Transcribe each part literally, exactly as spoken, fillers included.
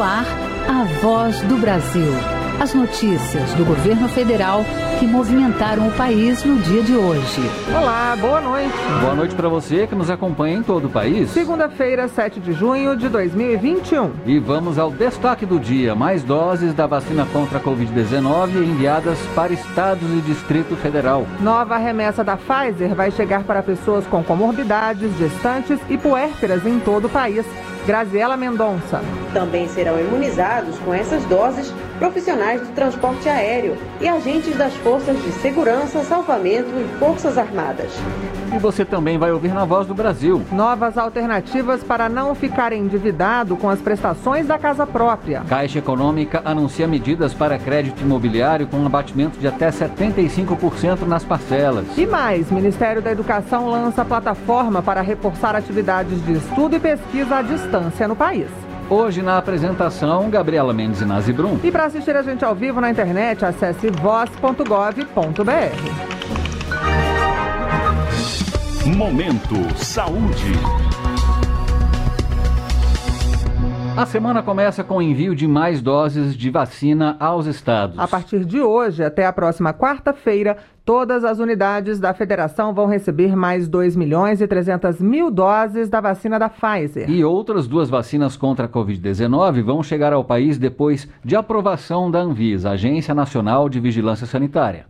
No ar, a Voz do Brasil. As notícias do governo federal que movimentaram o país no dia de hoje. Olá, boa noite. Boa noite para você que nos acompanha em todo o país. Segunda-feira, sete de junho de dois mil e vinte e um. E vamos ao destaque do dia. Mais doses da vacina contra a covid dezenove enviadas para estados e Distrito Federal. Nova remessa da Pfizer vai chegar para pessoas com comorbidades, gestantes e puérperas em todo o país. Graziela Mendonça. Também serão imunizados com essas doses profissionais do transporte aéreo e agentes das Forças de Segurança, Salvamento e Forças Armadas. E você também vai ouvir na Voz do Brasil. Novas alternativas para não ficar endividado com as prestações da casa própria. Caixa Econômica anuncia medidas para crédito imobiliário com abatimento de até setenta e cinco por cento nas parcelas. E mais, Ministério da Educação lança plataforma para reforçar atividades de estudo e pesquisa à distância no país. Hoje na apresentação, Gabriela Mendes e Nazi Brum. E para assistir a gente ao vivo na internet, acesse voz ponto gov ponto br. Momento Saúde. A semana começa com o envio de mais doses de vacina aos estados. A partir de hoje até a próxima quarta-feira, todas as unidades da federação vão receber mais dois milhões e trezentas mil doses da vacina da Pfizer. E outras duas vacinas contra a covid dezenove vão chegar ao país depois de aprovação da Anvisa, Agência Nacional de Vigilância Sanitária.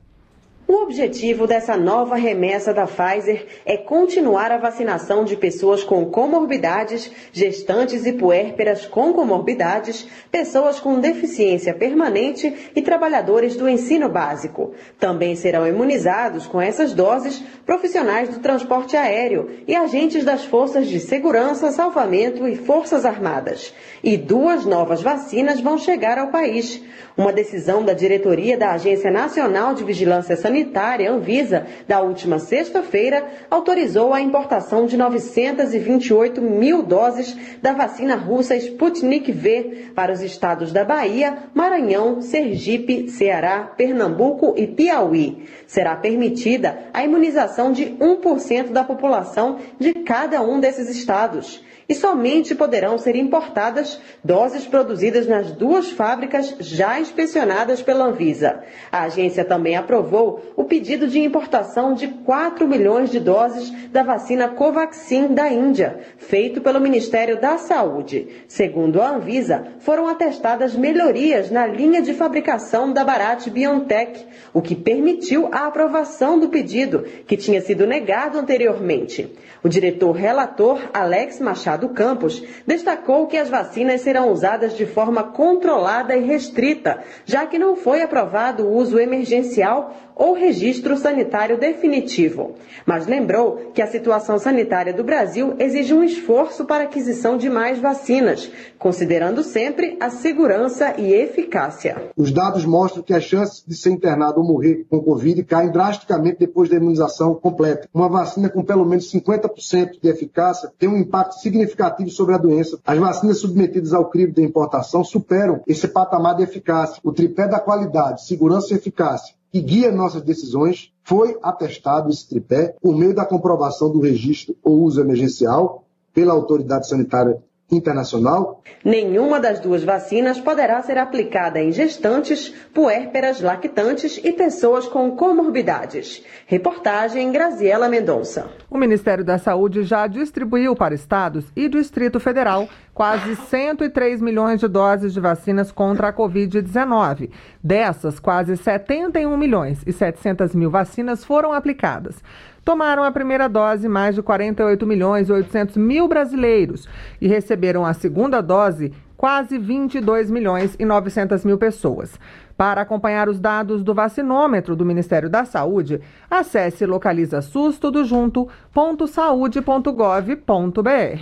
O objetivo dessa nova remessa da Pfizer é continuar a vacinação de pessoas com comorbidades, gestantes e puérperas com comorbidades, pessoas com deficiência permanente e trabalhadores do ensino básico. Também serão imunizados com essas doses profissionais do transporte aéreo e agentes das Forças de Segurança, Salvamento e Forças Armadas. E duas novas vacinas vão chegar ao país. Uma decisão da diretoria da Agência Nacional de Vigilância Sanitária, Anvisa, da última sexta-feira, autorizou a importação de novecentas e vinte e oito mil doses da vacina russa Sputnik V para os estados da Bahia, Maranhão, Sergipe, Ceará, Pernambuco e Piauí. Será permitida a imunização de um por cento da população de cada um desses estados. E somente poderão ser importadas doses produzidas nas duas fábricas já inspecionadas pela Anvisa. A agência também aprovou o pedido de importação de quatro milhões de doses da vacina Covaxin da Índia, feito pelo Ministério da Saúde. Segundo a Anvisa, foram atestadas melhorias na linha de fabricação da Bharat BioNTech, o que permitiu a aprovação do pedido, que tinha sido negado anteriormente. O diretor relator, Alex Machado Campos, destacou que as vacinas serão usadas de forma controlada e restrita, já que não foi aprovado o uso emergencial ou registro sanitário definitivo. Mas lembrou que a situação sanitária do Brasil exige um esforço para a aquisição de mais vacinas, considerando sempre a segurança e eficácia. Os dados mostram que as chances de ser internado ou morrer com Covid caem drasticamente depois da imunização completa. Uma vacina com pelo menos cinquenta por cento de eficácia tem um impacto significativo sobre a doença. As vacinas submetidas ao crivo de importação superam esse patamar de eficácia. O tripé da qualidade, segurança e eficácia, que guia nossas decisões, foi atestado esse tripé por meio da comprovação do registro ou uso emergencial pela Autoridade Sanitária Internacional. Nenhuma das duas vacinas poderá ser aplicada em gestantes, puérperas, lactantes e pessoas com comorbidades. Reportagem Graziela Mendonça. O Ministério da Saúde já distribuiu para estados e Distrito Federal quase cento e três milhões de doses de vacinas contra a covid dezenove. Dessas, quase setenta e um milhões e setecentas mil vacinas foram aplicadas. Tomaram a primeira dose mais de quarenta e oito milhões e oitocentos mil brasileiros e receberam a segunda dose quase vinte e dois milhões e novecentas mil pessoas. Para acompanhar os dados do vacinômetro do Ministério da Saúde, acesse localiza sus tudo junto ponto saúde ponto gov ponto br.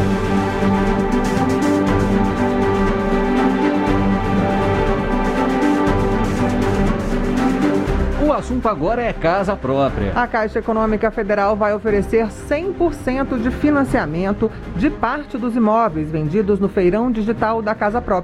O assunto agora é casa própria. A Caixa Econômica Federal vai oferecer cem por cento de financiamento de parte dos imóveis vendidos no feirão digital da casa própria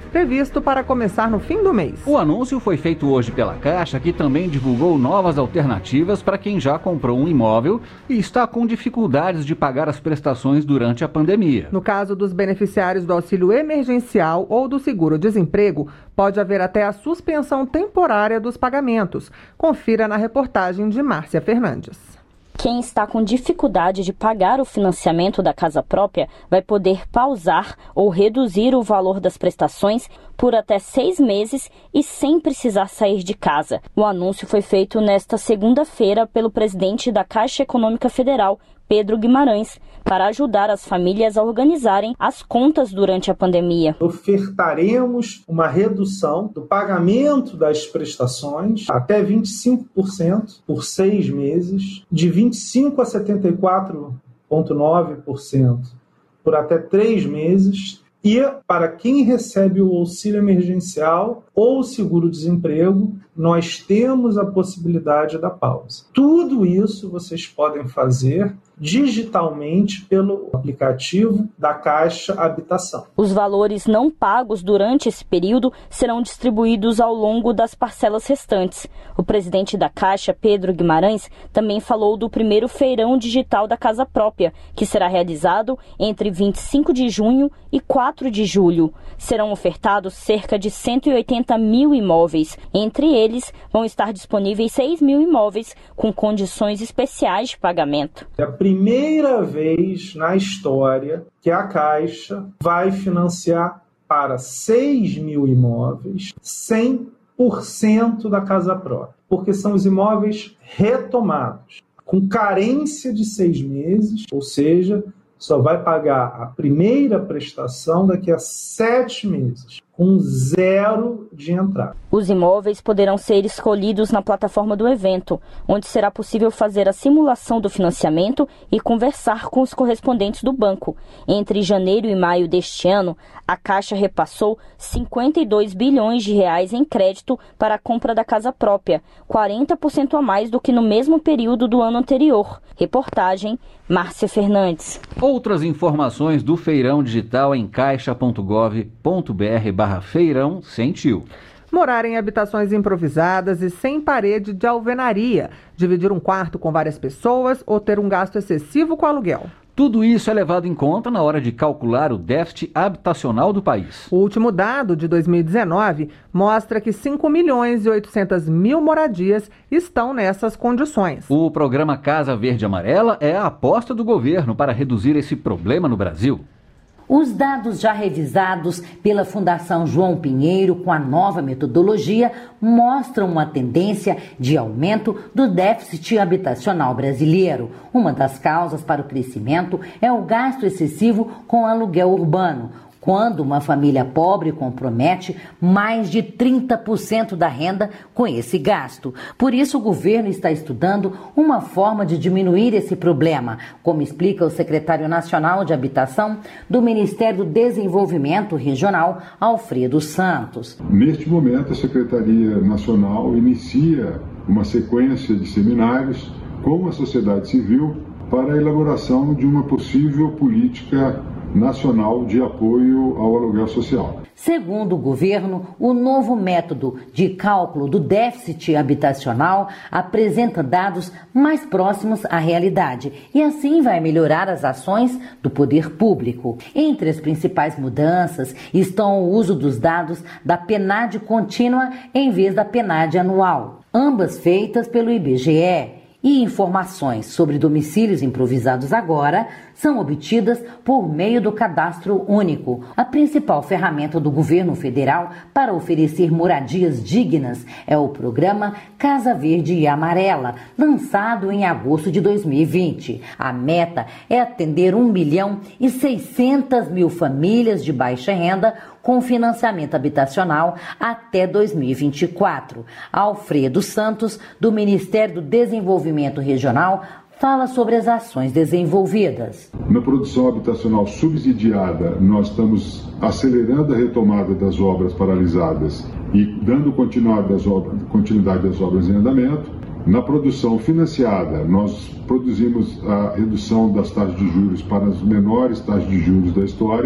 previsto para começar no fim do mês. O anúncio foi feito hoje pela Caixa, que também divulgou novas alternativas para quem já comprou um imóvel e está com dificuldades de pagar as prestações durante a pandemia. No caso dos beneficiários do auxílio emergencial ou do seguro-desemprego, pode haver até a suspensão temporária dos pagamentos. Confira na reportagem de Márcia Fernandes. Quem está com dificuldade de pagar o financiamento da casa própria vai poder pausar ou reduzir o valor das prestações por até seis meses e sem precisar sair de casa. O anúncio foi feito nesta segunda-feira pelo presidente da Caixa Econômica Federal, Pedro Guimarães, para ajudar as famílias a organizarem as contas durante a pandemia. Ofertaremos uma redução do pagamento das prestações até vinte e cinco por cento por seis meses, de vinte e cinco por cento a setenta e quatro vírgula nove por cento por até três meses. E para quem recebe o auxílio emergencial ou o seguro-desemprego, nós temos a possibilidade da pausa. Tudo isso vocês podem fazer digitalmente pelo aplicativo da Caixa Habitação. Os valores não pagos durante esse período serão distribuídos ao longo das parcelas restantes. O presidente da Caixa, Pedro Guimarães, também falou do primeiro feirão digital da Casa Própria, que será realizado entre vinte e cinco de junho e quatro de julho. Serão ofertados cerca de cento e oitenta mil imóveis. Entre eles, vão estar disponíveis seis mil imóveis com condições especiais de pagamento. É a primeira vez na história que a Caixa vai financiar para seis mil imóveis cem por cento da casa própria, porque são os imóveis retomados, com carência de seis meses, ou seja, só vai pagar a primeira prestação daqui a sete meses, com zero de entrada. Os imóveis poderão ser escolhidos na plataforma do evento, onde será possível fazer a simulação do financiamento e conversar com os correspondentes do banco. Entre janeiro e maio deste ano, a Caixa repassou cinquenta e dois bilhões de reais em crédito para a compra da casa própria, quarenta por cento a mais do que no mesmo período do ano anterior. Reportagem, Márcia Fernandes. Outras informações do Feirão Digital em caixa ponto gov ponto br barra feirão sentiu. Morar em habitações improvisadas e sem parede de alvenaria, dividir um quarto com várias pessoas ou ter um gasto excessivo com aluguel. Tudo isso é levado em conta na hora de calcular o déficit habitacional do país. O último dado, de dois mil e dezenove, mostra que cinco milhões e oitocentas mil moradias estão nessas condições. O programa Casa Verde Amarela é a aposta do governo para reduzir esse problema no Brasil. Os dados já revisados pela Fundação João Pinheiro com a nova metodologia mostram uma tendência de aumento do déficit habitacional brasileiro. Uma das causas para o crescimento é o gasto excessivo com aluguel urbano, quando uma família pobre compromete mais de trinta por cento da renda com esse gasto. Por isso, o governo está estudando uma forma de diminuir esse problema, como explica o secretário nacional de Habitação do Ministério do Desenvolvimento Regional, Alfredo Santos. Neste momento, a Secretaria Nacional inicia uma sequência de seminários com a sociedade civil para a elaboração de uma possível política nacional de apoio ao aluguel social. Segundo o governo, o novo método de cálculo do déficit habitacional apresenta dados mais próximos à realidade e assim vai melhorar as ações do poder público. Entre as principais mudanças estão o uso dos dados da PNAD contínua em vez da PNAD anual, ambas feitas pelo I B G E. E informações sobre domicílios improvisados agora são obtidas por meio do Cadastro Único, a principal ferramenta do governo federal para oferecer moradias dignas é o programa Casa Verde e Amarela, lançado em agosto de dois mil e vinte. A meta é atender um milhão e seiscentas mil famílias de baixa renda com financiamento habitacional até dois mil e vinte e quatro. Alfredo Santos, do Ministério do Desenvolvimento Regional, fala sobre as ações desenvolvidas. Na produção habitacional subsidiada, nós estamos acelerando a retomada das obras paralisadas e dando continuidade às obras, continuidade às obras em andamento. Na produção financiada, nós produzimos a redução das taxas de juros para as menores taxas de juros da história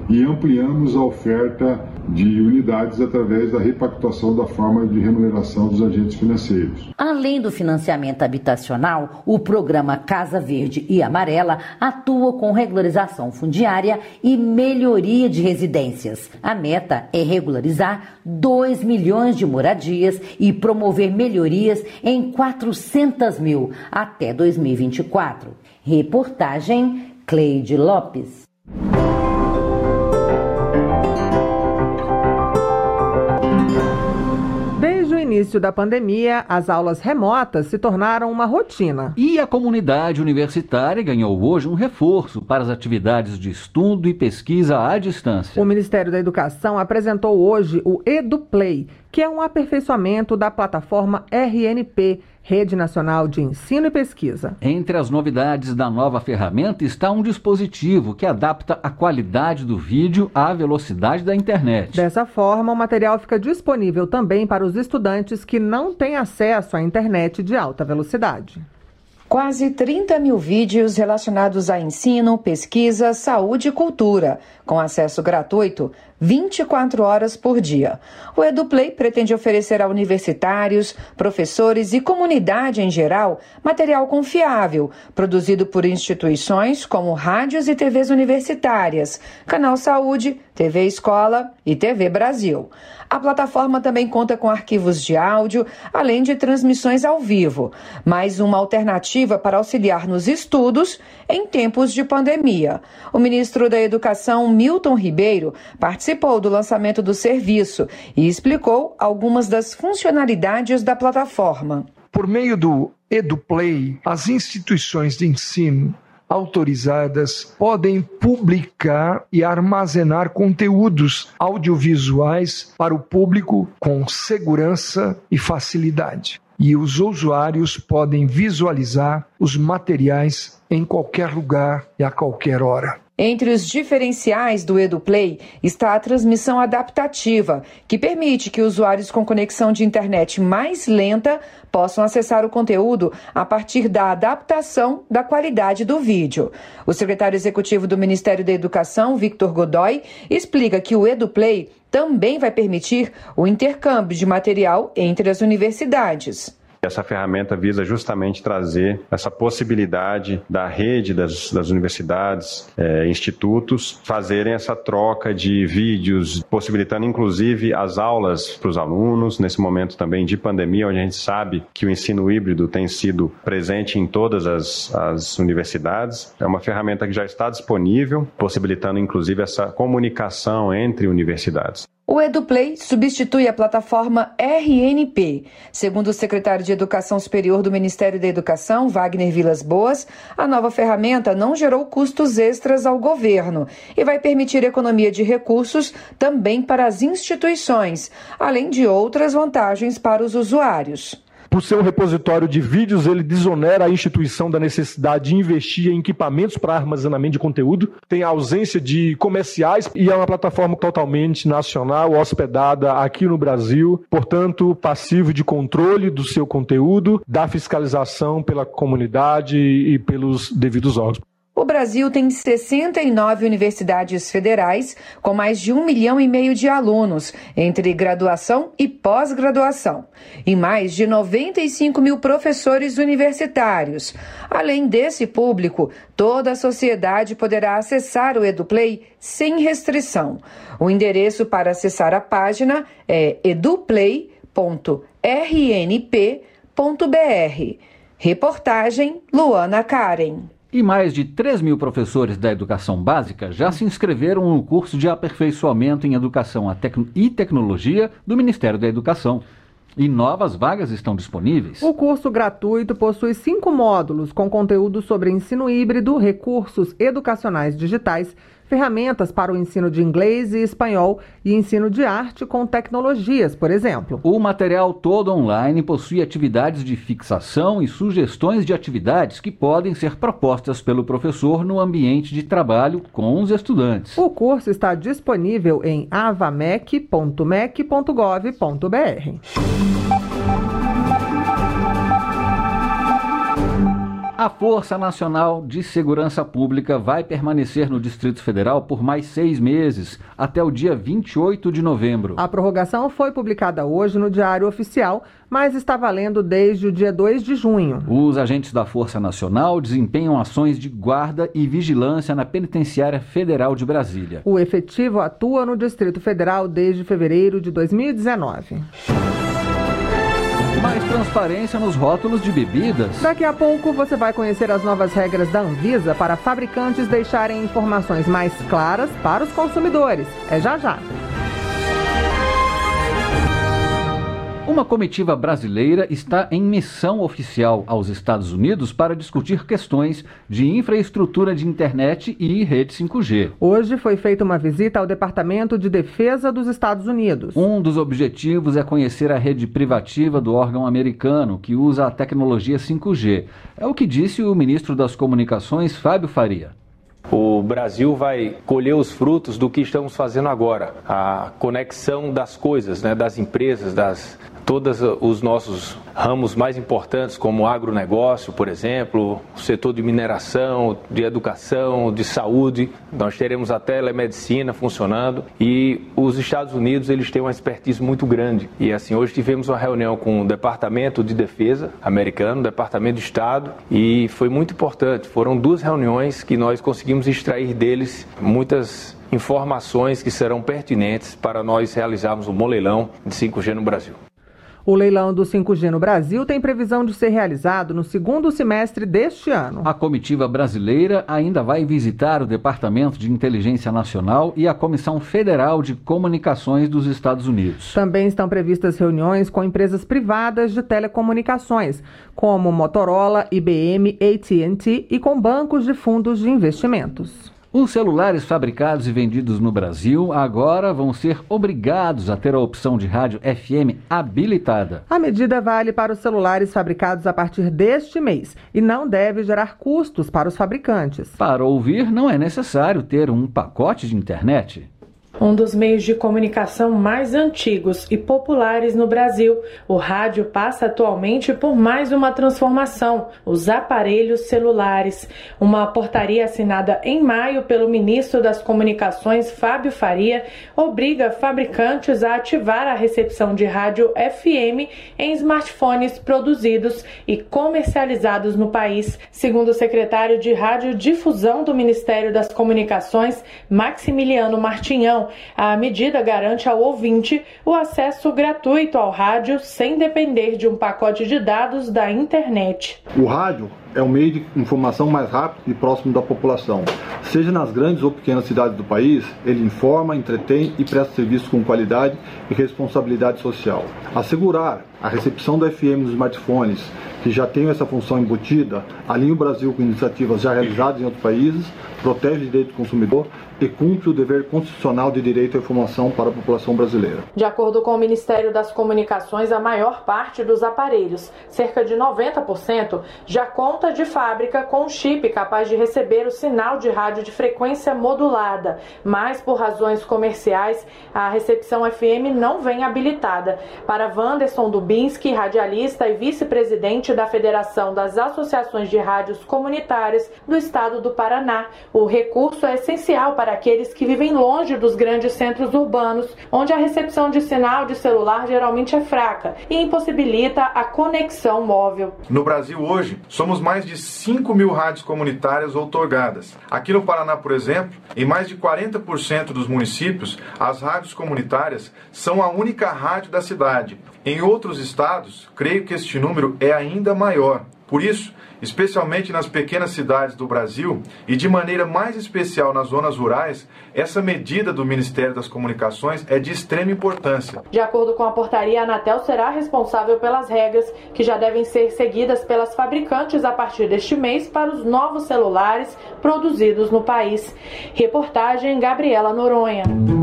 e ampliamos a oferta de unidades através da repactuação da forma de remuneração dos agentes financeiros. Além do financiamento habitacional, o programa Casa Verde e Amarela atua com regularização fundiária e melhoria de residências. A meta é regularizar dois milhões de moradias e promover melhorias em quatrocentas mil até dois mil e vinte e quatro. Reportagem Cleide Lopes. Desde o início da pandemia, as aulas remotas se tornaram uma rotina. E a comunidade universitária ganhou hoje um reforço para as atividades de estudo e pesquisa à distância. O Ministério da Educação apresentou hoje o EduPlay, que é um aperfeiçoamento da plataforma R N P, Rede Nacional de Ensino e Pesquisa. Entre as novidades da nova ferramenta está um dispositivo que adapta a qualidade do vídeo à velocidade da internet. Dessa forma, o material fica disponível também para os estudantes que não têm acesso à internet de alta velocidade. Quase trinta mil vídeos relacionados a ensino, pesquisa, saúde e cultura, com acesso gratuito vinte e quatro horas por dia. O EduPlay pretende oferecer a universitários, professores e comunidade em geral material confiável, produzido por instituições como rádios e T Vs universitárias, Canal Saúde, T V Escola e T V Brasil. A plataforma também conta com arquivos de áudio, além de transmissões ao vivo, mais uma alternativa para auxiliar nos estudos em tempos de pandemia. O ministro da Educação, Milton Ribeiro, participou do lançamento do serviço e explicou algumas das funcionalidades da plataforma. Por meio do EduPlay, as instituições de ensino autorizadas podem publicar e armazenar conteúdos audiovisuais para o público com segurança e facilidade. E os usuários podem visualizar os materiais em qualquer lugar e a qualquer hora. Entre os diferenciais do EduPlay está a transmissão adaptativa, que permite que usuários com conexão de internet mais lenta possam acessar o conteúdo a partir da adaptação da qualidade do vídeo. O secretário executivo do Ministério da Educação, Victor Godoy, explica que o EduPlay também vai permitir o intercâmbio de material entre as universidades. Essa ferramenta visa justamente trazer essa possibilidade da rede das, das universidades, é, institutos, fazerem essa troca de vídeos, possibilitando inclusive as aulas para os alunos, nesse momento também de pandemia, onde a gente sabe que o ensino híbrido tem sido presente em todas as, as universidades. É uma ferramenta que já está disponível, possibilitando inclusive essa comunicação entre universidades. O EduPlay substitui a plataforma R N P. Segundo o secretário de Educação Superior do Ministério da Educação, Wagner Vilas Boas, a nova ferramenta não gerou custos extras ao governo e vai permitir economia de recursos também para as instituições, além de outras vantagens para os usuários. Por ser um repositório de vídeos, ele desonera a instituição da necessidade de investir em equipamentos para armazenamento de conteúdo, tem a ausência de comerciais e é uma plataforma totalmente nacional, hospedada aqui no Brasil, portanto, passivo de controle do seu conteúdo, da fiscalização pela comunidade e pelos devidos órgãos. O Brasil tem sessenta e nove universidades federais, com mais de um milhão e meio de alunos, entre graduação e pós-graduação, e mais de noventa e cinco mil professores universitários. Além desse público, toda a sociedade poderá acessar o EduPlay sem restrição. O endereço para acessar a página é eduplay ponto r n p ponto b r. Reportagem Luana Karen. E mais de três mil professores da educação básica já se inscreveram no curso de aperfeiçoamento em educação e tecnologia do Ministério da Educação. E novas vagas estão disponíveis. O curso gratuito possui cinco módulos com conteúdo sobre ensino híbrido, recursos educacionais digitais, ferramentas para o ensino de inglês e espanhol e ensino de arte com tecnologias, por exemplo. O material todo online possui atividades de fixação e sugestões de atividades que podem ser propostas pelo professor no ambiente de trabalho com os estudantes. O curso está disponível em avamec ponto mec ponto gov ponto br. A Força Nacional de Segurança Pública vai permanecer no Distrito Federal por mais seis meses, até o dia vinte e oito de novembro. A prorrogação foi publicada hoje no Diário Oficial, mas está valendo desde o dia dois de junho. Os agentes da Força Nacional desempenham ações de guarda e vigilância na Penitenciária Federal de Brasília. O efetivo atua no Distrito Federal desde fevereiro de dois mil e dezenove. Mais transparência nos rótulos de bebidas. Daqui a pouco você vai conhecer as novas regras da Anvisa para fabricantes deixarem informações mais claras para os consumidores. É já já. Uma comitiva brasileira está em missão oficial aos Estados Unidos para discutir questões de infraestrutura de internet e rede cinco G. Hoje foi feita uma visita ao Departamento de Defesa dos Estados Unidos. Um dos objetivos é conhecer a rede privativa do órgão americano, que usa a tecnologia cinco G. É o que disse o ministro das Comunicações, Fábio Faria. O Brasil vai colher os frutos do que estamos fazendo agora, a conexão das coisas, né, das empresas, das todos os nossos ramos mais importantes, como o agronegócio, por exemplo, o setor de mineração, de educação, de saúde. Nós teremos a telemedicina funcionando e os Estados Unidos eles têm uma expertise muito grande. E assim, hoje tivemos uma reunião com o Departamento de Defesa americano, o Departamento de Estado, e foi muito importante. Foram duas reuniões que nós conseguimos extrair deles muitas informações que serão pertinentes para nós realizarmos um bom leilão de cinco G no Brasil. O leilão do cinco G no Brasil tem previsão de ser realizado no segundo semestre deste ano. A comitiva brasileira ainda vai visitar o Departamento de Inteligência Nacional e a Comissão Federal de Comunicações dos Estados Unidos. Também estão previstas reuniões com empresas privadas de telecomunicações, como Motorola, I B M, A T and T e com bancos de fundos de investimentos. Os celulares fabricados e vendidos no Brasil agora vão ser obrigados a ter a opção de rádio F M habilitada. A medida vale para os celulares fabricados a partir deste mês e não deve gerar custos para os fabricantes. Para ouvir, não é necessário ter um pacote de internet. Um dos meios de comunicação mais antigos e populares no Brasil, o rádio passa atualmente por mais uma transformação, os aparelhos celulares. Uma portaria assinada em maio pelo ministro das Comunicações, Fábio Faria, obriga fabricantes a ativar a recepção de rádio F M em smartphones produzidos e comercializados no país. Segundo o secretário de Radiodifusão do Ministério das Comunicações, Maximiliano Martinhão, a medida garante ao ouvinte o acesso gratuito ao rádio sem depender de um pacote de dados da internet. O rádio é o meio de informação mais rápido e próximo da população. Seja nas grandes ou pequenas cidades do país, ele informa, entretém e presta serviços com qualidade e responsabilidade social. Assegurar a recepção do F M nos smartphones, que já tem essa função embutida, alinha o Brasil com iniciativas já realizadas em outros países, protege o direito do consumidor e cumpre o dever constitucional de direito à informação para a população brasileira. De acordo com o Ministério das Comunicações, a maior parte dos aparelhos, cerca de noventa por cento, já conta de fábrica com um chip capaz de receber o sinal de rádio de frequência modulada, mas por razões comerciais, a recepção F M não vem habilitada. Para Wanderson Dubinski, radialista e vice-presidente da Federação das Associações de Rádios Comunitárias do Estado do Paraná, o recurso é essencial para aqueles que vivem longe dos grandes centros urbanos, onde a recepção de sinal de celular geralmente é fraca e impossibilita a conexão móvel. No Brasil hoje, somos mais de cinco mil rádios comunitárias outorgadas. Aqui no Paraná, por exemplo, em mais de quarenta por cento dos municípios, as rádios comunitárias são a única rádio da cidade. Em outros estados, creio que este número é ainda maior. Por isso, especialmente nas pequenas cidades do Brasil e de maneira mais especial nas zonas rurais, essa medida do Ministério das Comunicações é de extrema importância. De acordo com a portaria, a Anatel será responsável pelas regras que já devem ser seguidas pelas fabricantes a partir deste mês para os novos celulares produzidos no país. Reportagem Gabriela Noronha.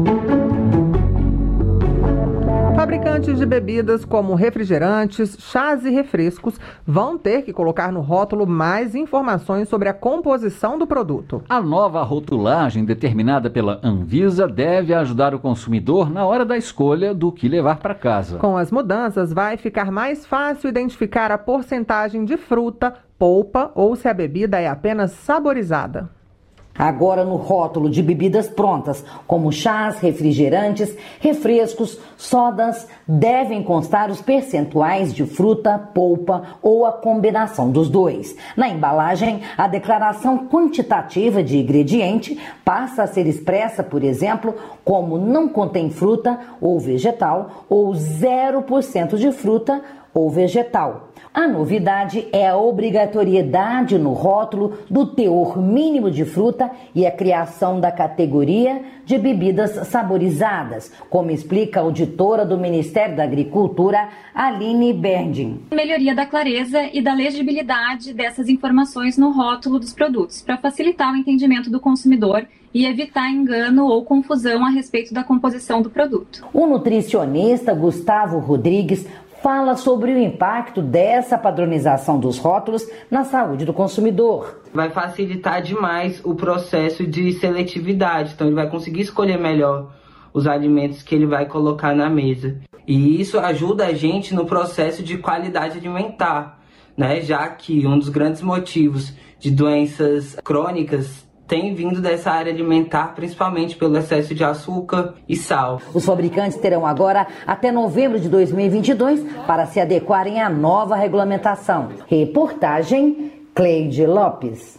Fabricantes de bebidas como refrigerantes, chás e refrescos vão ter que colocar no rótulo mais informações sobre a composição do produto. A nova rotulagem determinada pela Anvisa deve ajudar o consumidor na hora da escolha do que levar para casa. Com as mudanças, vai ficar mais fácil identificar a porcentagem de fruta, polpa ou se a bebida é apenas saborizada. Agora no rótulo de bebidas prontas, como chás, refrigerantes, refrescos, sodas, devem constar os percentuais de fruta, polpa ou a combinação dos dois. Na embalagem, a declaração quantitativa de ingrediente passa a ser expressa, por exemplo, como não contém fruta ou vegetal ou zero por cento de fruta ou vegetal. A novidade é a obrigatoriedade no rótulo do teor mínimo de fruta e a criação da categoria de bebidas saborizadas, como explica a auditora do Ministério da Agricultura, Aline Berdin. Melhoria da clareza e da legibilidade dessas informações no rótulo dos produtos, para facilitar o entendimento do consumidor e evitar engano ou confusão a respeito da composição do produto. O nutricionista Gustavo Rodrigues fala sobre o impacto dessa padronização dos rótulos na saúde do consumidor. Vai facilitar demais o processo de seletividade, então ele vai conseguir escolher melhor os alimentos que ele vai colocar na mesa. E isso ajuda a gente no processo de qualidade alimentar, né? Já que um dos grandes motivos de doenças crônicas tem vindo dessa área alimentar, principalmente pelo excesso de açúcar e sal. Os fabricantes terão agora até novembro de dois mil e vinte e dois para se adequarem à nova regulamentação. Reportagem Cleide Lopes.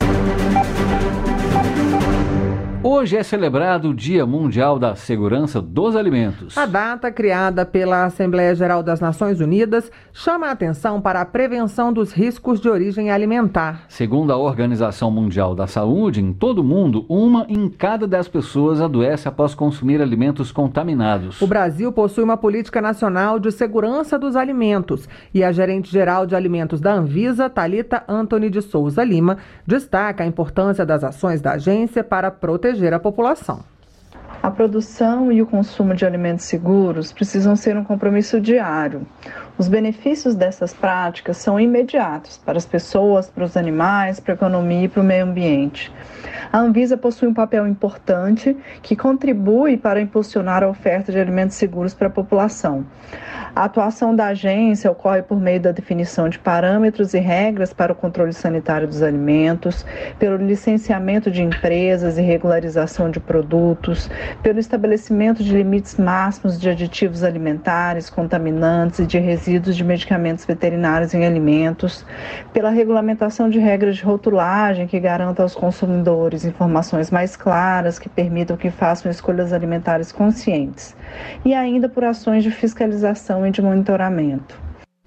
Hoje é celebrado o Dia Mundial da Segurança dos Alimentos. A data, criada pela Assembleia Geral das Nações Unidas, chama a atenção para a prevenção dos riscos de origem alimentar. Segundo a Organização Mundial da Saúde, em todo o mundo, uma em cada dez pessoas adoece após consumir alimentos contaminados. O Brasil possui uma política nacional de segurança dos alimentos e a gerente-geral de alimentos da Anvisa, Thalita Antony de Souza Lima, destaca a importância das ações da agência para proteger a população. A produção e o consumo de alimentos seguros precisam ser um compromisso diário. Os benefícios dessas práticas são imediatos para as pessoas, para os animais, para a economia e para o meio ambiente. A Anvisa possui um papel importante que contribui para impulsionar a oferta de alimentos seguros para a população. A atuação da agência ocorre por meio da definição de parâmetros e regras para o controle sanitário dos alimentos, pelo licenciamento de empresas e regularização de produtos, pelo estabelecimento de limites máximos de aditivos alimentares, contaminantes e de resíduos de medicamentos veterinários em alimentos, pela regulamentação de regras de rotulagem que garantam aos consumidores informações mais claras que permitam que façam escolhas alimentares conscientes, e ainda por ações de fiscalização e de monitoramento.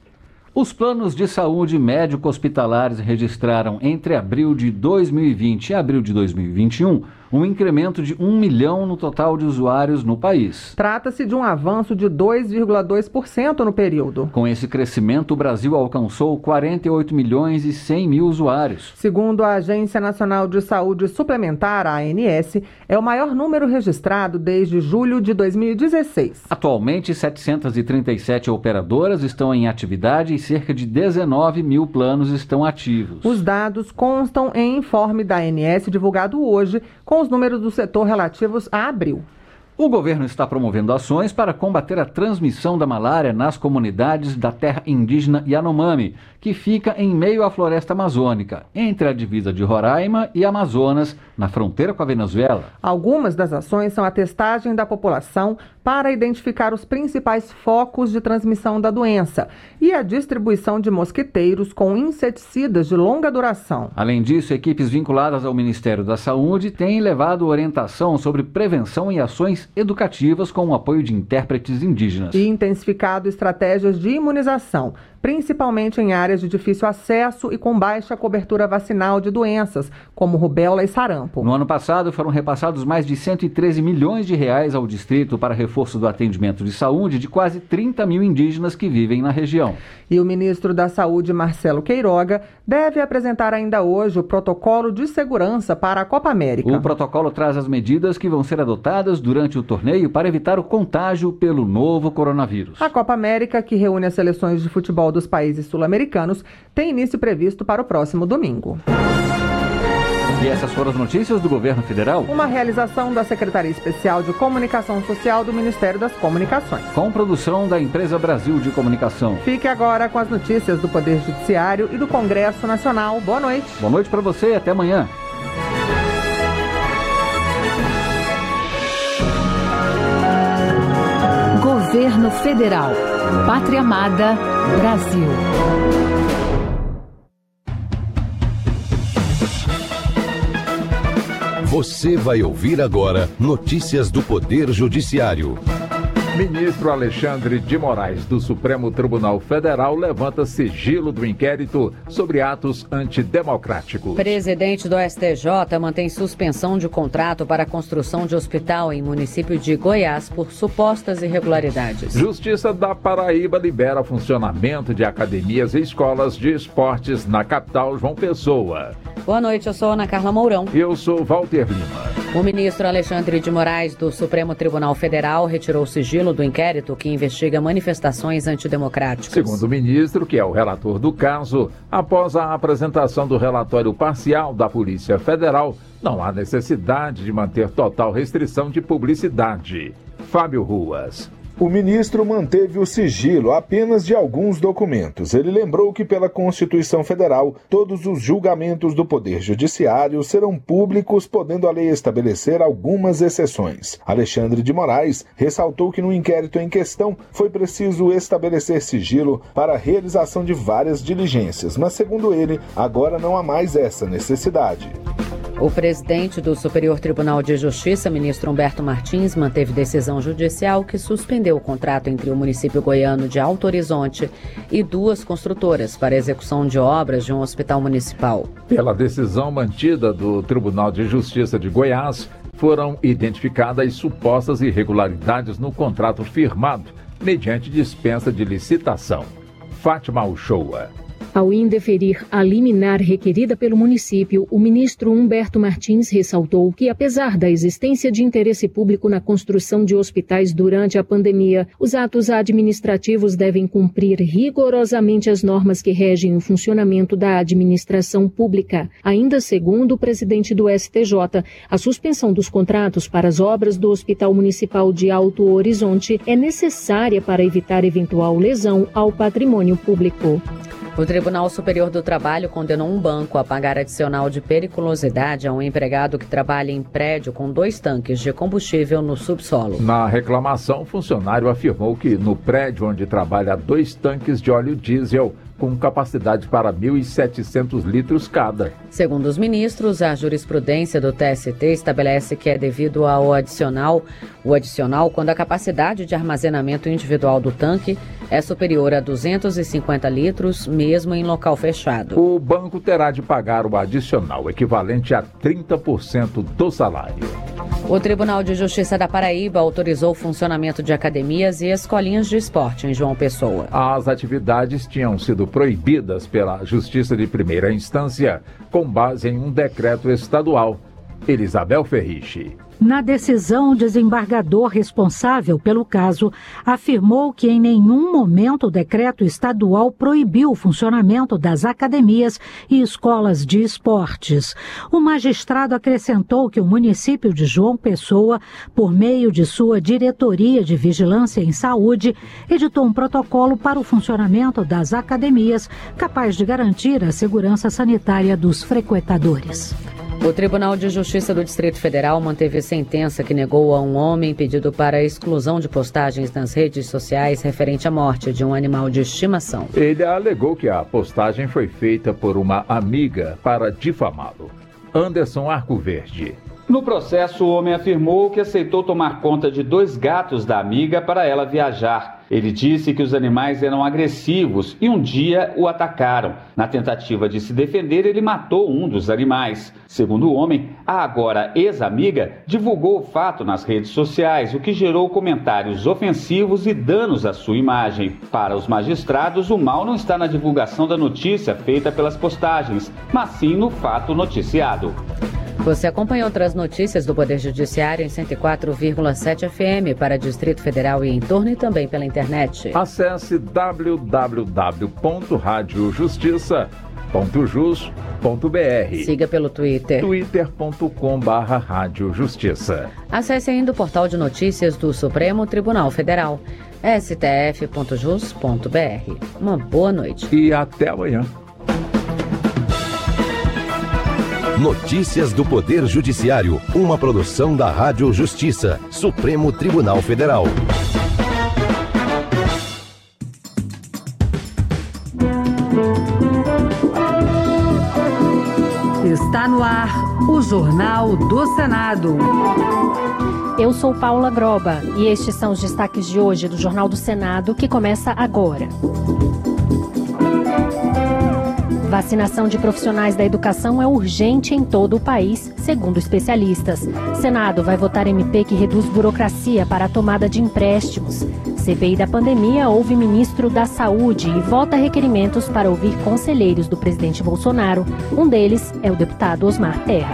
Os planos de saúde médico-hospitalares registraram entre abril de dois mil e vinte e abril de dois mil e vinte e um um incremento de um milhão no total de usuários no país. Trata-se de um avanço de dois vírgula dois por cento no período. Com esse crescimento, o Brasil alcançou quarenta e oito milhões e cem mil usuários. Segundo a Agência Nacional de Saúde Suplementar, a ANS, é o maior número registrado desde julho de dois mil e dezesseis. Atualmente, setecentas e trinta e sete operadoras estão em atividade e cerca de dezenove mil planos estão ativos. Os dados constam em informe da A N S divulgado hoje, com os números do setor relativos a abril. O governo está promovendo ações para combater a transmissão da malária nas comunidades da terra indígena Yanomami, que fica em meio à floresta amazônica, entre a divisa de Roraima e Amazonas, na fronteira com a Venezuela. Algumas das ações são a testagem da população para identificar os principais focos de transmissão da doença e a distribuição de mosquiteiros com inseticidas de longa duração. Além disso, equipes vinculadas ao Ministério da Saúde têm levado orientação sobre prevenção e ações educativas com o apoio de intérpretes indígenas. E intensificado estratégias de imunização, principalmente em áreas de difícil acesso e com baixa cobertura vacinal de doenças, como rubéola e sarampo. No ano passado, foram repassados mais de cento e treze milhões de reais ao distrito para reforço do atendimento de saúde de quase trinta mil indígenas que vivem na região. E o ministro da Saúde, Marcelo Queiroga, deve apresentar ainda hoje o protocolo de segurança para a Copa América. O protocolo traz as medidas que vão ser adotadas durante o torneio para evitar o contágio pelo novo coronavírus. A Copa América, que reúne as seleções de futebol dos países sul-americanos, tem início previsto para o próximo domingo. E essas foram as notícias do governo federal? Uma realização da Secretaria Especial de Comunicação Social do Ministério das Comunicações. Com produção da Empresa Brasil de Comunicação. Fique agora com as notícias do Poder Judiciário e do Congresso Nacional. Boa noite. Boa noite para você e até amanhã. Governo Federal. Pátria Amada, Brasil. Você vai ouvir agora notícias do Poder Judiciário. Ministro Alexandre de Moraes, do Supremo Tribunal Federal, levanta sigilo do inquérito sobre atos antidemocráticos. Presidente do S T J mantém suspensão de contrato para a construção de hospital em município de Goiás por supostas irregularidades. Justiça da Paraíba libera funcionamento de academias e escolas de esportes na capital João Pessoa. Boa noite, eu sou Ana Carla Mourão. E eu sou Walter Lima. O ministro Alexandre de Moraes, do Supremo Tribunal Federal, retirou o sigilo do inquérito que investiga manifestações antidemocráticas. Segundo o ministro, que é o relator do caso, após a apresentação do relatório parcial da Polícia Federal, não há necessidade de manter total restrição de publicidade. Fábio Ruas. O ministro manteve o sigilo apenas de alguns documentos. Ele lembrou que, pela Constituição Federal, todos os julgamentos do Poder Judiciário serão públicos, podendo a lei estabelecer algumas exceções. Alexandre de Moraes ressaltou que no inquérito em questão foi preciso estabelecer sigilo para a realização de várias diligências, mas, segundo ele, agora não há mais essa necessidade. O presidente do Superior Tribunal de Justiça, ministro Humberto Martins, manteve decisão judicial que suspendeu o contrato entre o município goiano de Alto Horizonte e duas construtoras para execução de obras de um hospital municipal. Pela decisão mantida do Tribunal de Justiça de Goiás, foram identificadas supostas irregularidades no contrato firmado, mediante dispensa de licitação. Fátima Uchoa. Ao indeferir a liminar requerida pelo município, o ministro Humberto Martins ressaltou que, apesar da existência de interesse público na construção de hospitais durante a pandemia, os atos administrativos devem cumprir rigorosamente as normas que regem o funcionamento da administração pública. Ainda segundo o presidente do S T J, a suspensão dos contratos para as obras do Hospital Municipal de Alto Horizonte é necessária para evitar eventual lesão ao patrimônio público. O Tribunal Superior do Trabalho condenou um banco a pagar adicional de periculosidade a um empregado que trabalha em prédio com dois tanques de combustível no subsolo. Na reclamação, o funcionário afirmou que no prédio onde trabalha dois tanques de óleo diesel com capacidade para mil e setecentos litros cada. Segundo os ministros, a jurisprudência do T S T estabelece que é devido ao adicional, o adicional quando a capacidade de armazenamento individual do tanque é superior a duzentos e cinquenta litros, mesmo em local fechado. O banco terá de pagar o adicional, equivalente a trinta por cento do salário. O Tribunal de Justiça da Paraíba autorizou o funcionamento de academias e escolinhas de esporte em João Pessoa. As atividades tinham sido proibidas pela Justiça de Primeira Instância, com base em um decreto estadual. Elisabel Ferriche. Na decisão, o desembargador responsável pelo caso afirmou que em nenhum momento o decreto estadual proibiu o funcionamento das academias e escolas de esportes. O magistrado acrescentou que o município de João Pessoa, por meio de sua Diretoria de Vigilância em Saúde, editou um protocolo para o funcionamento das academias, capaz de garantir a segurança sanitária dos frequentadores. O Tribunal de Justiça do Distrito Federal manteve sentença que negou a um homem pedido para a exclusão de postagens nas redes sociais referente à morte de um animal de estimação. Ele alegou que a postagem foi feita por uma amiga para difamá-lo. Anderson Arcoverde. No processo, o homem afirmou que aceitou tomar conta de dois gatos da amiga para ela viajar. Ele disse que os animais eram agressivos e um dia o atacaram. Na tentativa de se defender, ele matou um dos animais. Segundo o homem, a agora ex-amiga divulgou o fato nas redes sociais, o que gerou comentários ofensivos e danos à sua imagem. Para os magistrados, o mal não está na divulgação da notícia feita pelas postagens, mas sim no fato noticiado. Você acompanha outras notícias do Poder Judiciário em cento e quatro vírgula sete F M para Distrito Federal e em torno e também pela internet. Acesse w w w ponto rádio justiça ponto jus ponto br. Siga pelo Twitter. twitter ponto com barra Rádio Justiça. Acesse ainda o portal de notícias do Supremo Tribunal Federal, s t f ponto jus ponto br. Uma boa noite. E até amanhã. Notícias do Poder Judiciário, uma produção da Rádio Justiça, Supremo Tribunal Federal. Está no ar o Jornal do Senado. Eu sou Paula Groba e estes são os destaques de hoje do Jornal do Senado, que começa agora. Vacinação de profissionais da educação é urgente em todo o país, segundo especialistas. Senado vai votar M P que reduz burocracia para a tomada de empréstimos. C P I da pandemia ouve ministro da Saúde e vota requerimentos para ouvir conselheiros do presidente Bolsonaro. Um deles é o deputado Osmar Terra.